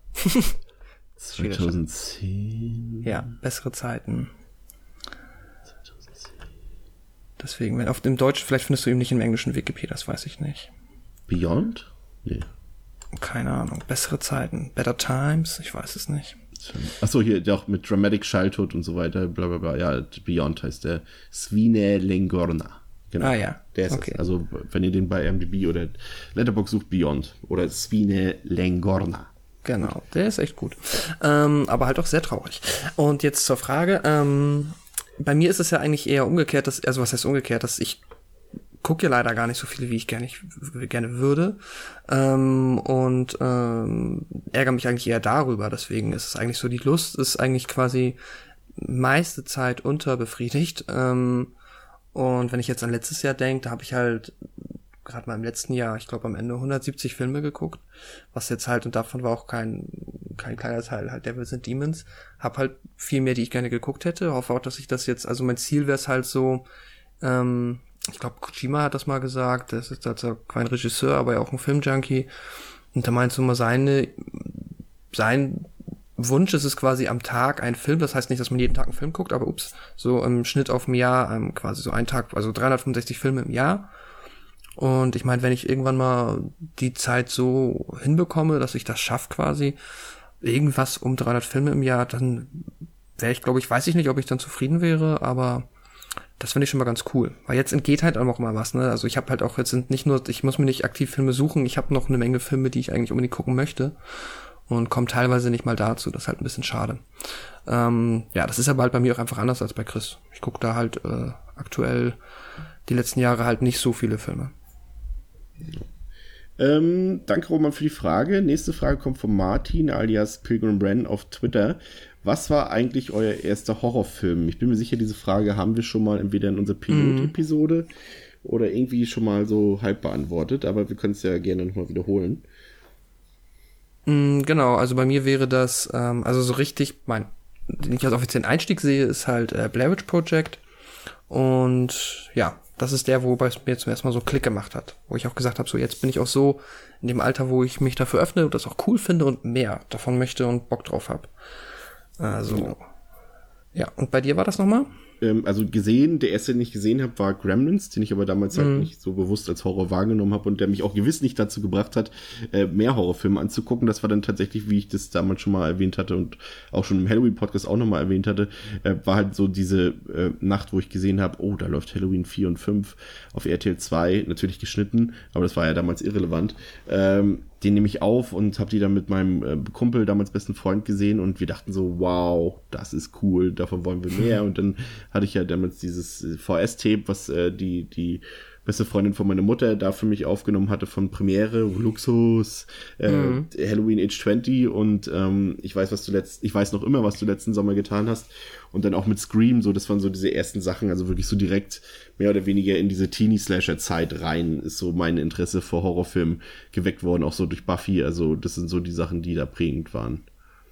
2010. Ja, Bessere Zeiten. 2010. Deswegen, wenn auf dem Deutschen, vielleicht findest du ihn nicht im englischen Wikipedia, das weiß ich nicht. Beyond? Nee. Keine Ahnung. Bessere Zeiten. Better Times? Ich weiß es nicht. Achso, hier auch mit Dramatic Childhood und so weiter, bla bla bla. Ja, Beyond heißt der Svine Lengorna. Genau. Ah ja. Der ist okay. Also, wenn ihr den bei IMDb oder Letterboxd sucht, Beyond. Oder Svine Lengorna. Genau, der ist echt gut. Aber halt auch sehr traurig. Und jetzt zur Frage. Bei mir ist es ja eigentlich eher umgekehrt, was heißt umgekehrt, dass ich gucke ja leider gar nicht so viele, wie ich gerne würde. Und ärgere mich eigentlich eher darüber. Deswegen ist es eigentlich so, die Lust ist eigentlich quasi meiste Zeit unterbefriedigt. Und wenn ich jetzt an letztes Jahr denke, da habe ich halt gerade mal im letzten Jahr, ich glaube am Ende 170 Filme geguckt, was jetzt halt, und davon war auch kein kleiner Teil, halt Devils and Demons, hab halt viel mehr, die ich gerne geguckt hätte, hoffe auch, dass ich das jetzt, also mein Ziel wäre es halt so, ich glaube Kojima hat das mal gesagt, das ist also kein Regisseur, aber ja auch ein Filmjunkie, und da meinst du mal, sein Wunsch ist es quasi am Tag ein Film, das heißt nicht, dass man jeden Tag einen Film guckt, aber so im Schnitt auf dem Jahr, quasi so ein Tag, also 365 Filme im Jahr. Und ich meine, wenn ich irgendwann mal die Zeit so hinbekomme, dass ich das schaffe quasi, irgendwas um 300 Filme im Jahr, dann wäre ich, glaube ich, weiß ich nicht, ob ich dann zufrieden wäre, aber das finde ich schon mal ganz cool. Weil jetzt entgeht halt auch mal was, ne? Also ich habe halt auch jetzt nicht nur, ich muss mir nicht aktiv Filme suchen, ich habe noch eine Menge Filme, die ich eigentlich unbedingt gucken möchte und komme teilweise nicht mal dazu, das ist halt ein bisschen schade. Ja, das ist aber halt bei mir auch einfach anders als bei Chris. Ich gucke da halt aktuell die letzten Jahre halt nicht so viele Filme. Danke, Roman, für die Frage. Nächste Frage kommt von Martin alias Pilgrim Bren auf Twitter. Was war eigentlich euer erster Horrorfilm? Ich bin mir sicher, diese Frage haben wir schon mal entweder in unserer Pilot-Episode oder irgendwie schon mal so halb beantwortet, aber wir können es ja gerne nochmal wiederholen. Genau, also bei mir wäre das, also so richtig, den ich als offiziellen Einstieg sehe, ist halt Blair Witch Project. Und ja, das ist der, wobei es mir zum ersten Mal so Klick gemacht hat. Wo ich auch gesagt habe, so jetzt bin ich auch so in dem Alter, wo ich mich dafür öffne und das auch cool finde und mehr davon möchte und Bock drauf habe. Also, ja. Und bei dir war das nochmal? Also gesehen, der erste, den ich gesehen habe, war Gremlins, den ich aber damals halt nicht so bewusst als Horror wahrgenommen habe und der mich auch gewiss nicht dazu gebracht hat, mehr Horrorfilme anzugucken. Das war dann tatsächlich, wie ich das damals schon mal erwähnt hatte und auch schon im Halloween-Podcast auch nochmal erwähnt hatte, war halt so diese Nacht, wo ich gesehen habe, oh, da läuft Halloween 4 und 5 auf RTL 2, natürlich geschnitten, aber das war ja damals irrelevant. Den nehme ich auf und habe die dann mit meinem Kumpel, damals besten Freund, gesehen und wir dachten so, wow, das ist cool, davon wollen wir mehr. Und dann hatte ich ja damals dieses VS-Tape, was die beste Freundin von meiner Mutter da für mich aufgenommen hatte von Premiere, Luxus, Halloween Age 20 und ich weiß noch immer, was du letzten Sommer getan hast. Und dann auch mit Scream, so, das waren so diese ersten Sachen, also wirklich so direkt mehr oder weniger in diese Teenie-Slasher-Zeit rein, ist so mein Interesse vor Horrorfilmen geweckt worden, auch so durch Buffy, also das sind so die Sachen, die da prägend waren.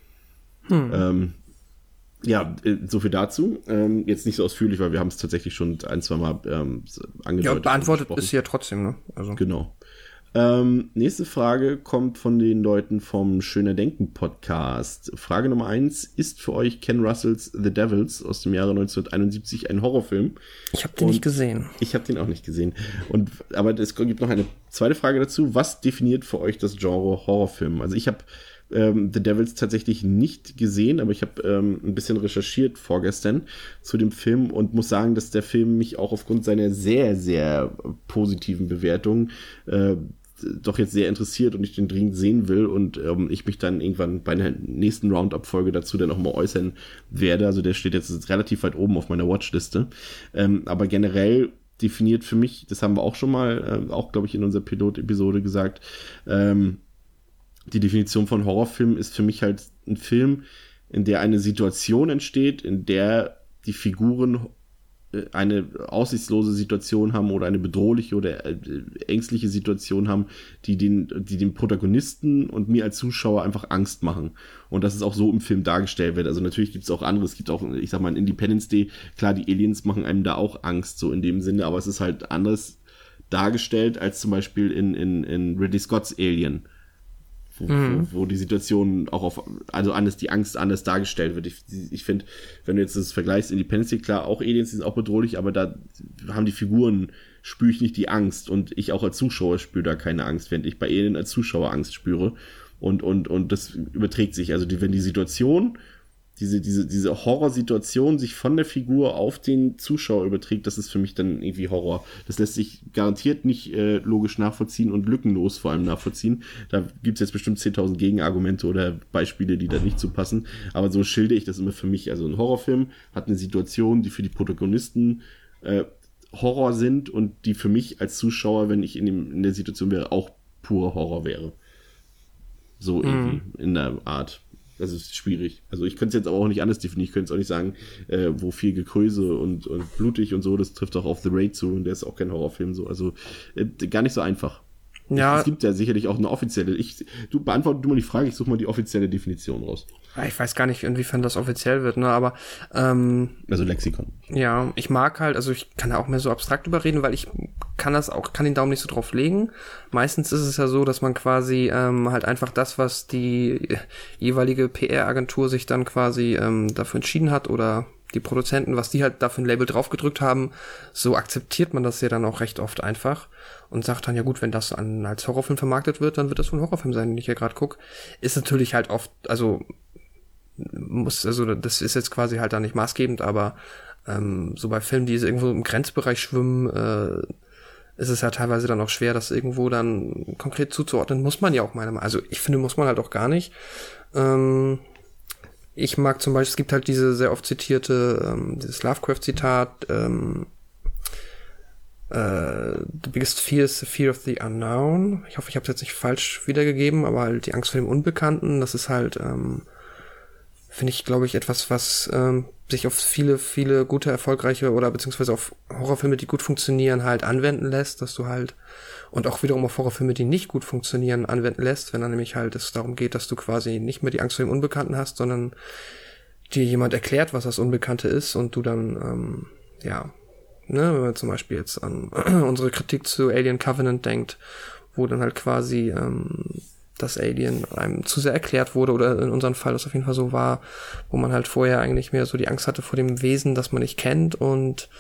Ja, so viel dazu. Jetzt nicht so ausführlich, weil wir haben es tatsächlich schon ein, zwei Mal angedeutet. Ja, beantwortet ist ja trotzdem, ne? Also. Genau. Nächste Frage kommt von den Leuten vom Schöner Denken Podcast. Frage Nummer 1. Ist für euch Ken Russells The Devils aus dem Jahre 1971 ein Horrorfilm? Ich habe den nicht gesehen. Ich habe den auch nicht gesehen. Aber es gibt noch eine zweite Frage dazu. Was definiert für euch das Genre Horrorfilm? Also ich habe The Devils tatsächlich nicht gesehen, aber ich habe ein bisschen recherchiert vorgestern zu dem Film und muss sagen, dass der Film mich auch aufgrund seiner sehr, sehr positiven Bewertungen doch jetzt sehr interessiert und ich den dringend sehen will und ich mich dann irgendwann bei einer nächsten Roundup-Folge dazu dann auch mal äußern werde. Also der steht jetzt relativ weit oben auf meiner Watchliste. Aber generell definiert für mich, das haben wir auch schon mal, auch glaube ich in unserer Pilot-Episode gesagt, die Definition von Horrorfilm ist für mich halt ein Film, in der eine Situation entsteht, in der die Figuren eine aussichtslose Situation haben oder eine bedrohliche oder ängstliche Situation haben, die den Protagonisten und mir als Zuschauer einfach Angst machen. Und dass es auch so im Film dargestellt wird. Also natürlich gibt es auch andere, es gibt auch, ich sag mal, in Independence Day, klar, die Aliens machen einem da auch Angst, so in dem Sinne, aber es ist halt anders dargestellt als zum Beispiel in Ridley Scott's Alien. Wo die Situation auch die Angst anders dargestellt wird. Ich finde, wenn du jetzt das vergleichst, Independence Day, klar, auch Aliens, die sind auch bedrohlich, aber da haben die Figuren, spüre ich nicht die Angst und ich auch als Zuschauer spüre da keine Angst, während ich bei Alien als Zuschauer Angst spüre und das überträgt sich. Also wenn die Situation, diese Horrorsituation sich von der Figur auf den Zuschauer überträgt, das ist für mich dann irgendwie Horror. Das lässt sich garantiert nicht logisch nachvollziehen und lückenlos vor allem nachvollziehen. Da gibt's jetzt bestimmt 10.000 Gegenargumente oder Beispiele, die da nicht zu passen. Aber so schilde ich das immer für mich. Also ein Horrorfilm hat eine Situation, die für die Protagonisten Horror sind und die für mich als Zuschauer, wenn ich in der Situation wäre, auch purer Horror wäre. So irgendwie in der Art. Das ist schwierig. Also ich könnte es jetzt aber auch nicht anders definieren. Ich könnte es auch nicht sagen, wo viel Gekröse und blutig und so, das trifft auch auf The Raid zu und der ist auch kein Horrorfilm so. Also gar nicht so einfach. Ja. Es gibt ja sicherlich auch eine offizielle. Beantworte du mal die Frage, ich suche mal die offizielle Definition raus. Ich weiß gar nicht, inwiefern das offiziell wird, ne, aber also Lexikon. Ja, ich mag halt, also ich kann da auch mehr so abstrakt überreden, weil ich kann den Daumen nicht so drauf legen. Meistens ist es ja so, dass man quasi halt einfach das, was die jeweilige PR-Agentur sich dann quasi dafür entschieden hat oder die Produzenten, was die halt dafür ein Label draufgedrückt haben, so akzeptiert man das ja dann auch recht oft einfach und sagt dann, ja gut, wenn das als Horrorfilm vermarktet wird, dann wird das wohl ein Horrorfilm sein, den ich ja gerade gucke. Ist natürlich halt oft, also das ist jetzt quasi halt da nicht maßgebend, aber so bei Filmen, die irgendwo im Grenzbereich schwimmen, ist es ja teilweise dann auch schwer, das irgendwo dann konkret zuzuordnen. Muss man ja auch also ich finde, muss man halt auch gar nicht. Ich mag zum Beispiel, es gibt halt diese sehr oft zitierte, dieses Lovecraft-Zitat, the biggest fear is the fear of the unknown. Ich hoffe, ich habe es jetzt nicht falsch wiedergegeben, aber halt die Angst vor dem Unbekannten, das ist halt, finde ich, glaube ich, etwas, was sich auf viele gute, erfolgreiche oder beziehungsweise auf Horrorfilme, die gut funktionieren, halt anwenden lässt, dass du halt und auch wiederum auf Horrorfilme, die nicht gut funktionieren, anwenden lässt, wenn dann nämlich halt es darum geht, dass du quasi nicht mehr die Angst vor dem Unbekannten hast, sondern dir jemand erklärt, was das Unbekannte ist und du dann, wenn man zum Beispiel jetzt an unsere Kritik zu Alien Covenant denkt, wo dann halt quasi das Alien einem zu sehr erklärt wurde oder in unserem Fall das auf jeden Fall so war, wo man halt vorher eigentlich mehr so die Angst hatte vor dem Wesen, das man nicht kennt und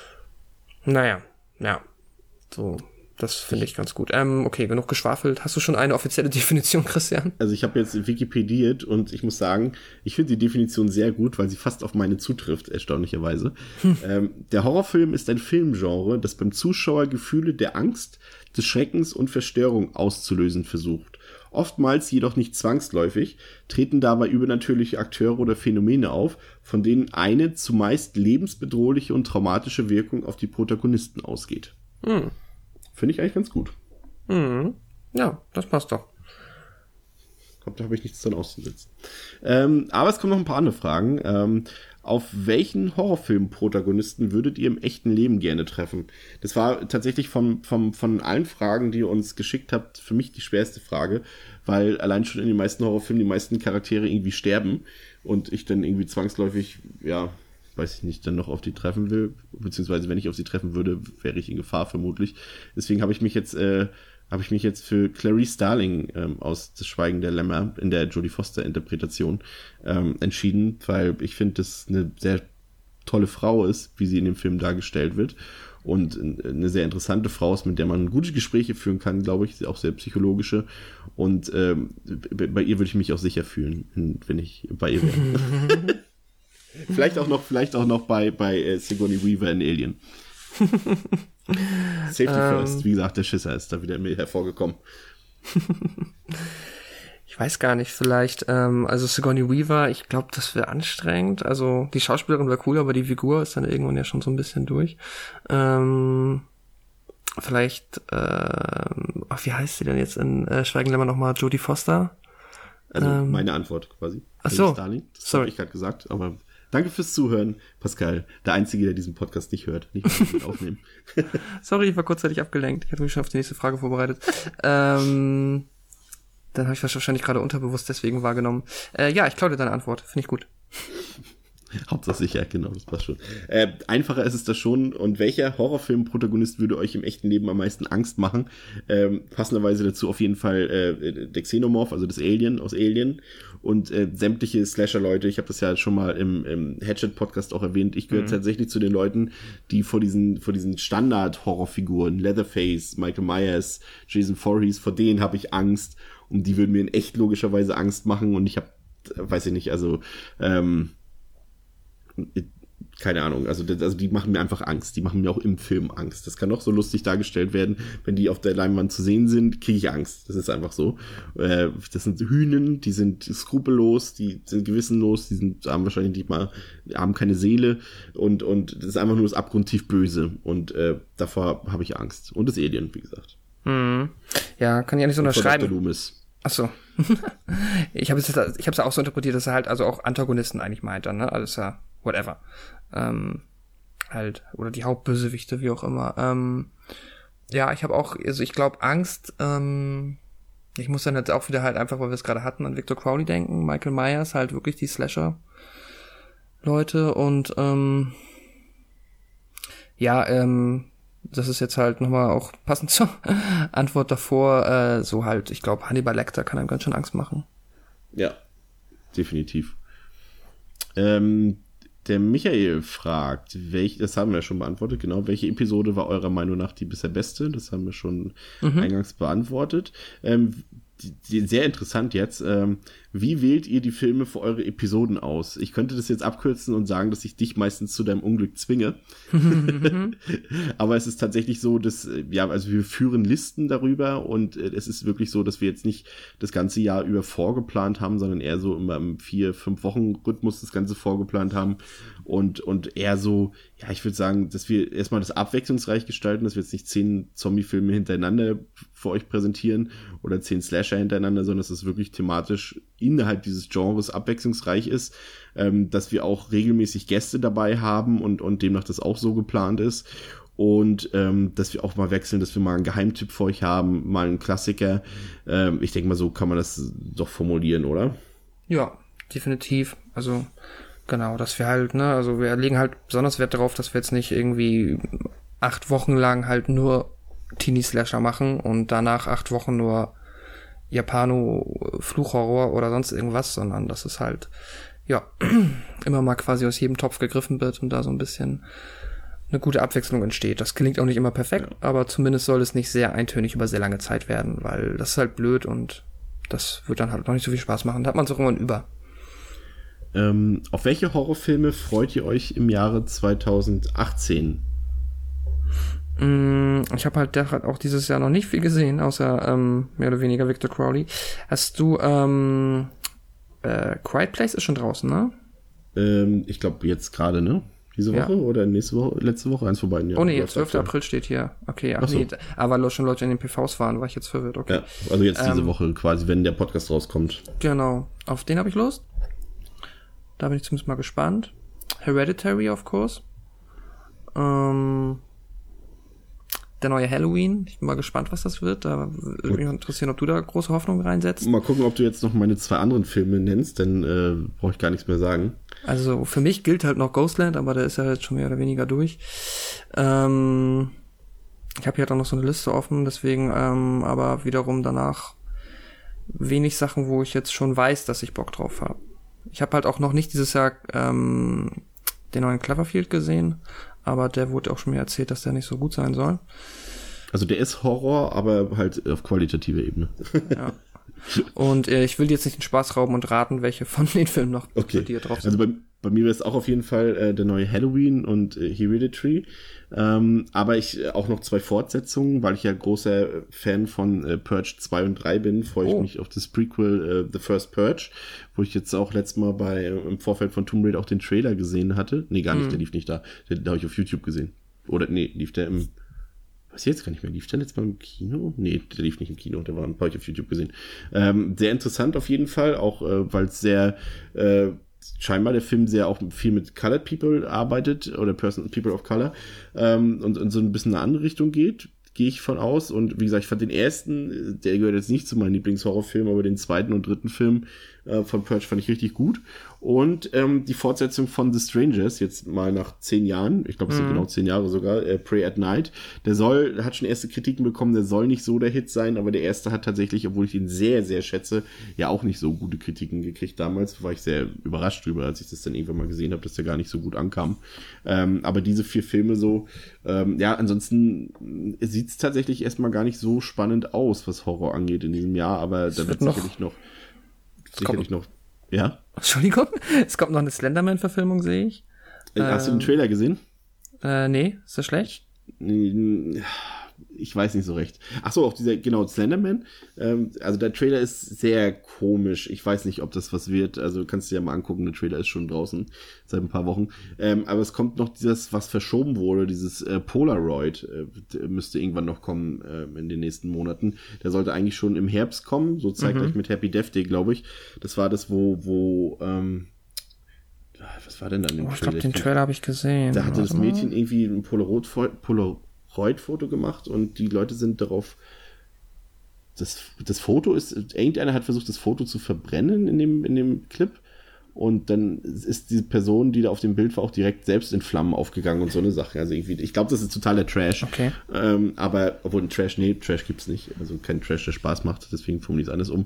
so, das finde ich ganz gut. Okay, genug geschwafelt. Hast du schon eine offizielle Definition, Christian? Also ich habe jetzt Wikipediert und ich muss sagen, ich finde die Definition sehr gut, weil sie fast auf meine zutrifft, erstaunlicherweise. Der Horrorfilm ist ein Filmgenre, das beim Zuschauer Gefühle der Angst, des Schreckens und Verstörung auszulösen versucht. Oftmals jedoch nicht zwangsläufig, treten dabei übernatürliche Akteure oder Phänomene auf, von denen eine zumeist lebensbedrohliche und traumatische Wirkung auf die Protagonisten ausgeht. Finde ich eigentlich ganz gut. Ja, das passt doch. Ich glaube, da habe ich nichts dran auszusetzen. Aber es kommen noch ein paar andere Fragen. Auf welchen Horrorfilm-Protagonisten würdet ihr im echten Leben gerne treffen? Das war tatsächlich von allen Fragen, die ihr uns geschickt habt, für mich die schwerste Frage, weil allein schon in den meisten Horrorfilmen die meisten Charaktere irgendwie sterben und ich dann irgendwie zwangsläufig, weiß ich nicht, dann noch auf die treffen will, beziehungsweise wenn ich auf sie treffen würde, wäre ich in Gefahr vermutlich. Deswegen habe ich mich jetzt für Clarice Starling aus Das Schweigen der Lämmer in der Jodie Foster Interpretation entschieden, weil ich finde, dass eine sehr tolle Frau ist, wie sie in dem Film dargestellt wird und eine sehr interessante Frau ist, mit der man gute Gespräche führen kann, glaube ich, auch sehr psychologische und bei ihr würde ich mich auch sicher fühlen, wenn ich bei ihr wäre. Vielleicht auch noch bei Sigourney Weaver in Alien. Safety first. Wie gesagt, der Schisser ist da wieder hervorgekommen. Ich weiß gar nicht, vielleicht, also Sigourney Weaver, ich glaube, das wäre anstrengend. Also die Schauspielerin wäre cool, aber die Figur ist dann irgendwann ja schon so ein bisschen durch. Vielleicht, wie heißt sie denn jetzt in Schweigen lämmer nochmal? Jodie Foster? Also meine Antwort quasi. Ach so, Starling. Das habe ich gerade gesagt, aber danke fürs Zuhören, Pascal. Der Einzige, der diesen Podcast nicht hört. Nicht aufnehmen. Sorry, ich war kurzzeitig abgelenkt. Ich hatte mich schon auf die nächste Frage vorbereitet. Dann habe ich das wahrscheinlich gerade unterbewusst deswegen wahrgenommen. Ja, ich klaue dir deine Antwort. Finde ich gut. Hauptsache sicher, genau, das passt schon. Einfacher ist es da schon. Und welcher Horrorfilm-Protagonist würde euch im echten Leben am meisten Angst machen? Passenderweise dazu auf jeden Fall der Xenomorph, also das Alien aus Alien. Und sämtliche Slasher-Leute, ich habe das ja schon mal im Hatchet-Podcast auch erwähnt, ich gehöre tatsächlich zu den Leuten, die vor diesen Standard-Horrorfiguren, Leatherface, Michael Myers, Jason Voorhees, vor denen habe ich Angst. Und die würden mir in echt logischerweise Angst machen. Und ich habe, weiß ich nicht, also keine Ahnung, also die machen mir einfach Angst. Die machen mir auch im Film Angst. Das kann auch so lustig dargestellt werden. Wenn die auf der Leinwand zu sehen sind, kriege ich Angst. Das ist einfach so. Das sind Hühnen, die sind skrupellos, die sind gewissenlos, haben wahrscheinlich nicht mal, haben keine Seele und das ist einfach nur das abgrundtief Böse. Und davor habe ich Angst. Und das Alien, wie gesagt. Ja, kann ich ja nicht so unterschreiben. Dr. Loomis. Ach so. Ich habe es ja auch so interpretiert, dass er halt also auch Antagonisten eigentlich meint dann, ne? Alles ja whatever. Halt, oder die Hauptbösewichte, wie auch immer. Ja, ich habe auch, also ich glaube Angst, ich muss dann jetzt auch wieder halt einfach, weil wir es gerade hatten, an Victor Crowley denken, Michael Myers, halt wirklich die Slasher-Leute und das ist jetzt halt nochmal auch passend zur Antwort davor, so halt, ich glaube, Hannibal Lecter kann einem ganz schön Angst machen. Ja, definitiv. Der Michael fragt, das haben wir ja schon beantwortet, genau, welche Episode war eurer Meinung nach die bisher beste? Das haben wir schon eingangs beantwortet. Sehr interessant jetzt. Wie wählt ihr die Filme für eure Episoden aus? Ich könnte das jetzt abkürzen und sagen, dass ich dich meistens zu deinem Unglück zwinge. Aber es ist tatsächlich so, dass, also wir führen Listen darüber und es ist wirklich so, dass wir jetzt nicht das ganze Jahr über vorgeplant haben, sondern eher so immer im 4-5 Wochen Rhythmus das Ganze vorgeplant haben und eher so, ja, ich würde sagen, dass wir erstmal das abwechslungsreich gestalten, dass wir jetzt nicht 10 Zombie-Filme hintereinander für euch präsentieren oder 10 Slasher hintereinander, sondern dass es wirklich thematisch innerhalb dieses Genres abwechslungsreich ist, dass wir auch regelmäßig Gäste dabei haben und demnach das auch so geplant ist und dass wir auch mal wechseln, dass wir mal einen Geheimtipp für euch haben, mal einen Klassiker. Ich denke mal, so kann man das doch formulieren, oder? Ja, definitiv. Also genau, dass wir halt, ne, also wir legen halt besonders Wert darauf, dass wir jetzt nicht irgendwie 8 Wochen lang halt nur Teenie-Slasher machen und danach 8 Wochen nur Japano-Fluchhorror oder sonst irgendwas, sondern dass es halt, ja, immer mal quasi aus jedem Topf gegriffen wird und da so ein bisschen eine gute Abwechslung entsteht. Das klingt auch nicht immer perfekt, aber zumindest soll es nicht sehr eintönig über sehr lange Zeit werden, weil das ist halt blöd und das wird dann halt noch nicht so viel Spaß machen. Da hat man es auch irgendwann über. Auf welche Horrorfilme freut ihr euch im Jahre 2018? Ich habe halt auch dieses Jahr noch nicht viel gesehen, außer mehr oder weniger Victor Crowley. Hast du Quiet Place ist schon draußen, ne? Ich glaube jetzt gerade, ne? Diese Woche oder nächste Woche, letzte Woche, eins von beiden. Ja. Oh nee, 12. April steht hier. Okay, ach so. Nee, aber weil schon Leute in den PVs waren, war ich jetzt verwirrt. Okay. Ja, also jetzt diese Woche quasi, wenn der Podcast rauskommt. Genau, auf den habe ich Lust. Da bin ich zumindest mal gespannt. Hereditary, of course. Der neue Halloween. Ich bin mal gespannt, was das wird. Da würde mich interessieren, ob du da große Hoffnung reinsetzt. Mal gucken, ob du jetzt noch meine 2 anderen Filme nennst, dann brauche ich gar nichts mehr sagen. Also für mich gilt halt noch Ghostland, aber der ist ja jetzt schon mehr oder weniger durch. Ich habe hier halt auch noch so eine Liste offen, deswegen aber wiederum danach wenig Sachen, wo ich jetzt schon weiß, dass ich Bock drauf habe. Ich habe halt auch noch nicht dieses Jahr den neuen Cloverfield gesehen, aber der wurde auch schon mir erzählt, dass der nicht so gut sein soll. Also der ist Horror, aber halt auf qualitativer Ebene. Ja. Und ich will dir jetzt nicht den Spaß rauben und raten, welche von den Filmen noch bei dir drauf sind. Also bei mir wäre es auch auf jeden Fall der neue Halloween und Hereditary. Aber ich auch noch 2 Fortsetzungen, weil ich ja großer Fan von Purge 2 und 3 bin, freue ich mich auf das Prequel The First Purge, wo ich jetzt auch letztes Mal im Vorfeld von Tomb Raider auch den Trailer gesehen hatte. Nee, gar nicht, der lief nicht da. Den habe ich auf YouTube gesehen. Oder nee, lief der im... Was jetzt gar nicht mehr, lief der letztes Mal im Kino? Nee, der lief nicht im Kino, der habe ich auf YouTube gesehen. Sehr interessant auf jeden Fall, auch weil es sehr... scheinbar der Film sehr auch viel mit Colored People arbeitet oder People of Color und so ein bisschen in eine andere Richtung geht, gehe ich von aus. Und wie gesagt, ich fand den ersten, der gehört jetzt nicht zu meinen Lieblingshorrorfilmen, aber den zweiten und dritten Film von Purge fand ich richtig gut. Und die Fortsetzung von The Strangers, jetzt mal nach 10 Jahren, ich glaube, es sind genau 10 Jahre sogar, Prey at Night, hat schon erste Kritiken bekommen, der soll nicht so der Hit sein, aber der erste hat tatsächlich, obwohl ich ihn sehr, sehr schätze, ja auch nicht so gute Kritiken gekriegt damals. War ich sehr überrascht drüber, als ich das dann irgendwann mal gesehen habe, dass der gar nicht so gut ankam. Aber diese 4 Filme so, ansonsten sieht es tatsächlich erstmal gar nicht so spannend aus, was Horror angeht in diesem Jahr, aber da wird sicherlich noch, ja? Entschuldigung, es kommt noch eine Slenderman-Verfilmung, sehe ich. Hast du den Trailer gesehen? Nee, ist das schlecht? Ich weiß nicht so recht. Ach so, auch Slenderman. Also der Trailer ist sehr komisch. Ich weiß nicht, ob das was wird. Also kannst du dir ja mal angucken, der Trailer ist schon draußen seit ein paar Wochen. Aber es kommt noch was verschoben wurde, dieses Polaroid müsste irgendwann noch kommen in den nächsten Monaten. Der sollte eigentlich schon im Herbst kommen, so zeitgleich mit Happy Death Day, glaube ich. Das war das, wo was war denn da in dem Trailer? Ich glaube, den Trailer habe ich gesehen. Da hatte das Mädchen irgendwie ein Polaroid-Foto gemacht und die Leute sind darauf... Das Foto ist... Irgendeiner hat versucht, das Foto zu verbrennen in dem Clip und dann ist die Person, die da auf dem Bild war, auch direkt selbst in Flammen aufgegangen und so eine Sache. Also irgendwie... Ich glaube, das ist totaler Trash. Okay. Aber... Obwohl, Trash gibt's nicht. Also kein Trash, der Spaß macht. Deswegen formuliere ich es anders um.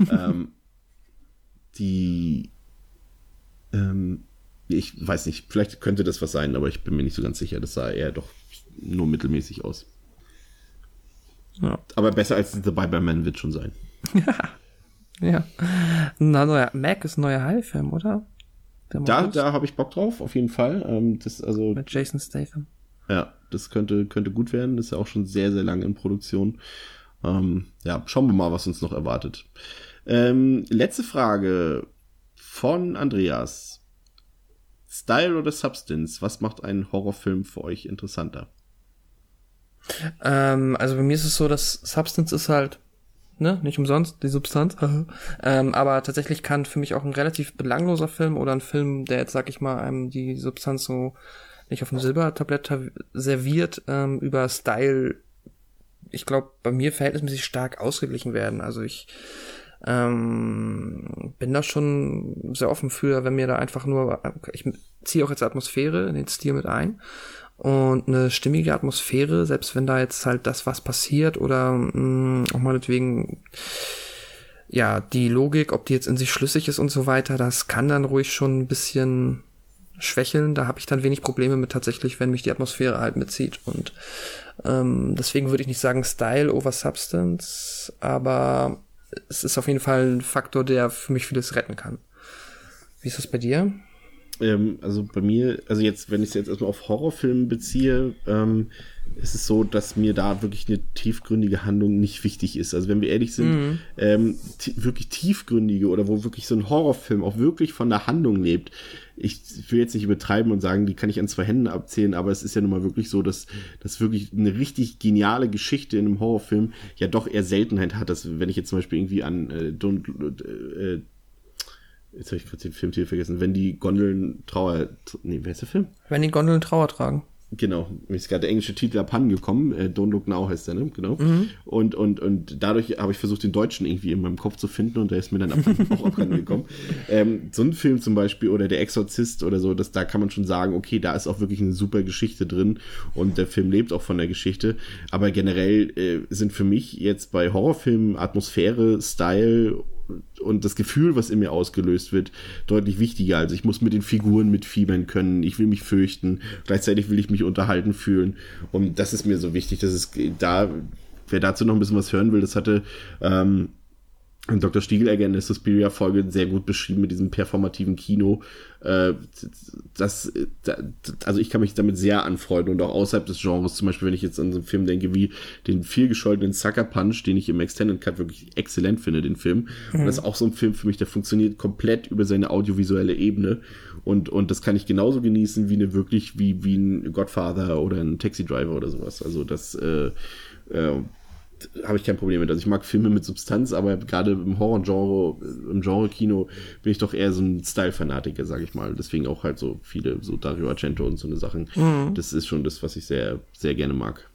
Ich weiß nicht, vielleicht könnte das was sein, aber ich bin mir nicht so ganz sicher. Das sah eher doch nur mittelmäßig aus. Ja. Aber besser als The Biberman wird schon sein. Ja. Mac ist ein neuer High-Film, oder? Da habe ich Bock drauf, auf jeden Fall. Mit Jason Statham. Ja, das könnte gut werden. Das ist ja auch schon sehr, sehr lange in Produktion. Schauen wir mal, was uns noch erwartet. Letzte Frage von Andreas. Style oder Substance? Was macht einen Horrorfilm für euch interessanter? Also bei mir ist es so, dass Substance ist halt, nicht umsonst, die Substanz. Aber tatsächlich kann für mich auch ein relativ belangloser Film oder ein Film, der jetzt, sag ich mal, einem die Substanz so nicht auf dem Silbertablett serviert, über Style, ich glaube, bei mir verhältnismäßig stark ausgeglichen werden. Also ich bin da schon sehr offen für, wenn mir da einfach nur, ich ziehe auch jetzt Atmosphäre in den Stil mit ein und eine stimmige Atmosphäre, selbst wenn da jetzt halt das, was passiert oder auch meinetwegen die Logik, ob die jetzt in sich schlüssig ist und so weiter, das kann dann ruhig schon ein bisschen schwächeln. Da habe ich dann wenig Probleme mit tatsächlich, wenn mich die Atmosphäre halt mitzieht und deswegen würde ich nicht sagen Style over Substance, aber es ist auf jeden Fall ein Faktor, der für mich vieles retten kann. Wie ist das bei dir? Also bei mir, also jetzt, wenn ich es jetzt erstmal auf Horrorfilme beziehe, ist es so, dass mir da wirklich eine tiefgründige Handlung nicht wichtig ist. Also wenn wir ehrlich sind, wirklich tiefgründige oder wo wirklich so ein Horrorfilm auch wirklich von der Handlung lebt. Ich will jetzt nicht übertreiben und sagen, die kann ich an 2 Händen abzählen, aber es ist ja nun mal wirklich so, dass wirklich eine richtig geniale Geschichte in einem Horrorfilm ja doch eher Seltenheit hat. Dass, wenn ich jetzt zum Beispiel irgendwie an jetzt habe ich gerade den Filmtitel vergessen, wenn die Gondeln wer ist der Film? Wenn die Gondeln Trauer tragen. Genau, mir ist gerade der englische Titel abhanden gekommen, Don't Look Now heißt der, ne? Genau. Und dadurch habe ich versucht, den Deutschen irgendwie in meinem Kopf zu finden und der ist mir dann auch abhanden gekommen. So ein Film zum Beispiel oder Der Exorzist oder so, da kann man schon sagen, okay, da ist auch wirklich eine super Geschichte drin und der Film lebt auch von der Geschichte, aber generell sind für mich jetzt bei Horrorfilmen Atmosphäre, Style und das Gefühl, was in mir ausgelöst wird, deutlich wichtiger. Also ich muss mit den Figuren mitfiebern können, ich will mich fürchten, gleichzeitig will ich mich unterhalten fühlen und das ist mir so wichtig, dass es da, wer dazu noch ein bisschen was hören will, das hatte Und Dr. Stiegelegger in der Suspiria-Folge sehr gut beschrieben mit diesem performativen Kino. Also ich kann mich damit sehr anfreunden und auch außerhalb des Genres, zum Beispiel, wenn ich jetzt an so einen Film denke wie den vielgescholtenen Sucker Punch, den ich im Extended Cut wirklich exzellent finde, den Film. Und das ist auch so ein Film für mich, der funktioniert komplett über seine audiovisuelle Ebene. Und das kann ich genauso genießen wie wie ein Godfather oder ein Taxi Driver oder sowas. Also das habe ich kein Problem mit. Also ich mag Filme mit Substanz, aber gerade im Horror-Genre, im Genre-Kino bin ich doch eher so ein Style-Fanatiker, sage ich mal. Deswegen auch halt so viele, so Dario Argento und so eine Sachen. Das ist schon das, was ich sehr, sehr gerne mag.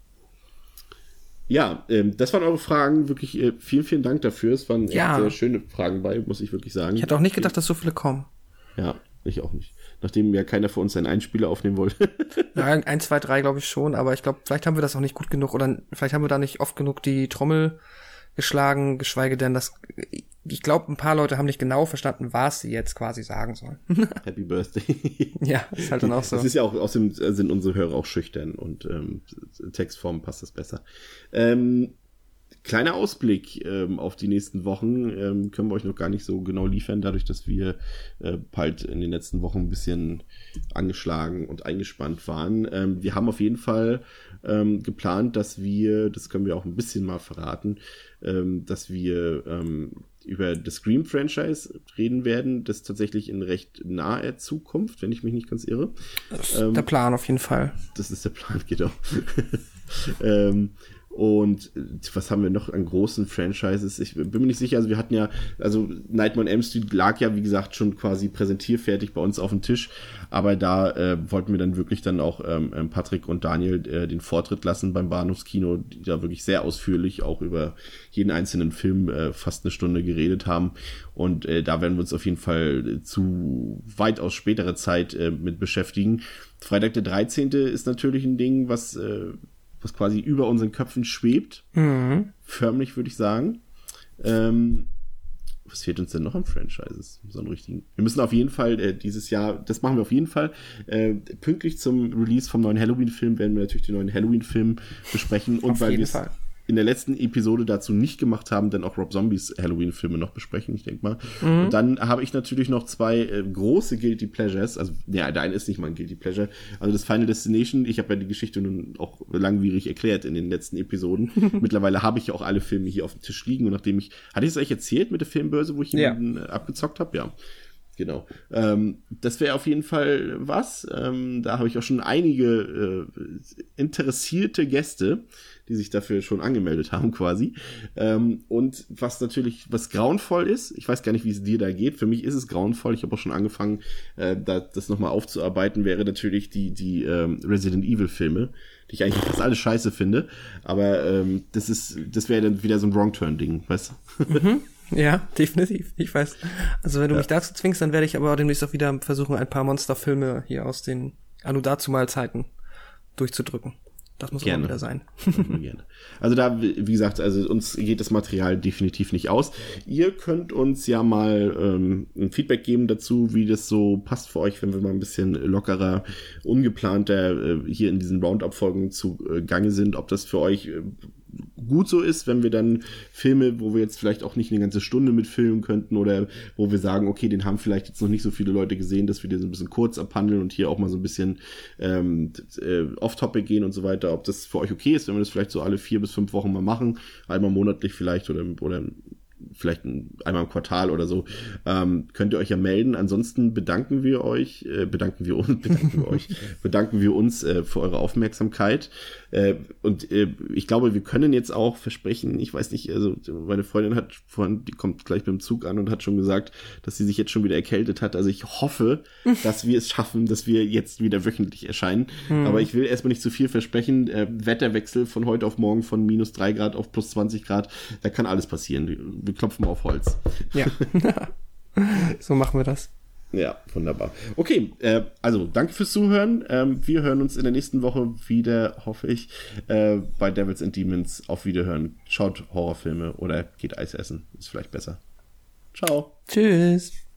Ja, das waren eure Fragen. Wirklich vielen, vielen Dank dafür. Es waren echt sehr schöne Fragen bei, muss ich wirklich sagen. Ich hätte auch nicht gedacht, dass so viele kommen. Ja, ich auch nicht. Nachdem ja keiner von uns seinen Einspieler aufnehmen wollte. Ja, 1, 2, 3 glaube ich schon, aber ich glaube, vielleicht haben wir das auch nicht gut genug oder vielleicht haben wir da nicht oft genug die Trommel geschlagen, geschweige denn, ich glaube, ein paar Leute haben nicht genau verstanden, was sie jetzt quasi sagen sollen. Happy Birthday. Ja, ist halt dann auch so. Das ist ja auch, außerdem sind unsere Hörer auch schüchtern und Textform passt das besser. Kleiner Ausblick auf die nächsten Wochen können wir euch noch gar nicht so genau liefern, dadurch, dass wir bald in den letzten Wochen ein bisschen angeschlagen und eingespannt waren. Wir haben auf jeden Fall geplant, dass wir, das können wir auch ein bisschen mal verraten, dass wir über das Scream-Franchise reden werden, das tatsächlich in recht naher Zukunft, wenn ich mich nicht ganz irre. Das ist der Plan auf jeden Fall. Das ist der Plan, genau. Und was haben wir noch an großen Franchises? Ich bin mir nicht sicher, also wir hatten ja, also Nightmare on Elm Street lag ja, wie gesagt, schon quasi präsentierfertig bei uns auf dem Tisch, aber da wollten wir dann wirklich dann auch Patrick und Daniel den Vortritt lassen beim Bahnhofskino, die da wirklich sehr ausführlich auch über jeden einzelnen Film fast eine Stunde geredet haben und da werden wir uns auf jeden Fall zu weitaus späterer Zeit mit beschäftigen. Freitag der 13. ist natürlich ein Ding, was quasi über unseren Köpfen schwebt. Förmlich, würde ich sagen. Was fehlt uns denn noch an Franchises? So einen richtigen. Wir müssen auf jeden Fall dieses Jahr, das machen wir auf jeden Fall, pünktlich zum Release vom neuen Halloween-Film werden wir natürlich den neuen Halloween-Film besprechen. Und weil wir es in der letzten Episode dazu nicht gemacht haben, dann auch Rob Zombies Halloween-Filme noch besprechen, ich denke mal. Und dann habe ich natürlich noch 2 große Guilty Pleasures. Also, ja, der eine ist nicht mal ein Guilty Pleasure. Also das Final Destination, ich habe ja die Geschichte nun auch langwierig erklärt in den letzten Episoden. Mittlerweile habe ich ja auch alle Filme hier auf dem Tisch liegen. Und nachdem hatte ich es euch erzählt mit der Filmbörse, wo ich jemanden abgezockt habe? Ja. Genau. Das wäre auf jeden Fall was. Da habe ich auch schon einige interessierte Gäste, die sich dafür schon angemeldet haben quasi. Und was grauenvoll ist, ich weiß gar nicht, wie es dir da geht, für mich ist es grauenvoll, ich habe auch schon angefangen, das nochmal aufzuarbeiten, wäre natürlich die Resident Evil Filme, die ich eigentlich fast alle scheiße finde, aber das wäre dann wieder so ein Wrong-Turn-Ding, weißt du? Ja, definitiv. Ich weiß. Also wenn du mich dazu zwingst, dann werde ich aber demnächst auch wieder versuchen, ein paar Monsterfilme hier aus den Anno-dazumal-Zeiten durchzudrücken. Das muss immer wieder sein. Gerne. Also da, wie gesagt, also uns geht das Material definitiv nicht aus. Ihr könnt uns ja mal ein Feedback geben dazu, wie das so passt für euch, wenn wir mal ein bisschen lockerer, ungeplanter hier in diesen Roundup-Folgen zugange sind, ob das für euch gut so ist, wenn wir dann Filme, wo wir jetzt vielleicht auch nicht eine ganze Stunde mitfilmen könnten oder wo wir sagen, okay, den haben vielleicht jetzt noch nicht so viele Leute gesehen, dass wir den so ein bisschen kurz abhandeln und hier auch mal so ein bisschen off-topic gehen und so weiter, ob das für euch okay ist, wenn wir das vielleicht so alle 4 bis 5 Wochen mal machen, einmal monatlich vielleicht oder vielleicht einmal im Quartal oder so, könnt ihr euch ja melden. Ansonsten bedanken wir uns für eure Aufmerksamkeit. Und ich glaube, wir können jetzt auch versprechen, ich weiß nicht, also meine Freundin die kommt gleich mit dem Zug an und hat schon gesagt, dass sie sich jetzt schon wieder erkältet hat. Also ich hoffe, dass wir es schaffen, dass wir jetzt wieder wöchentlich erscheinen. Aber ich will erstmal nicht zu viel versprechen. Wetterwechsel von heute auf morgen von -3 Grad auf +20 Grad, da kann alles passieren. Wir klopfen mal auf Holz. Ja, so machen wir das. Ja, wunderbar. Okay, also danke fürs Zuhören. Wir hören uns in der nächsten Woche wieder, hoffe ich, bei Devils and Demons. Auf Wiederhören. Schaut Horrorfilme oder geht Eis essen. Ist vielleicht besser. Ciao. Tschüss.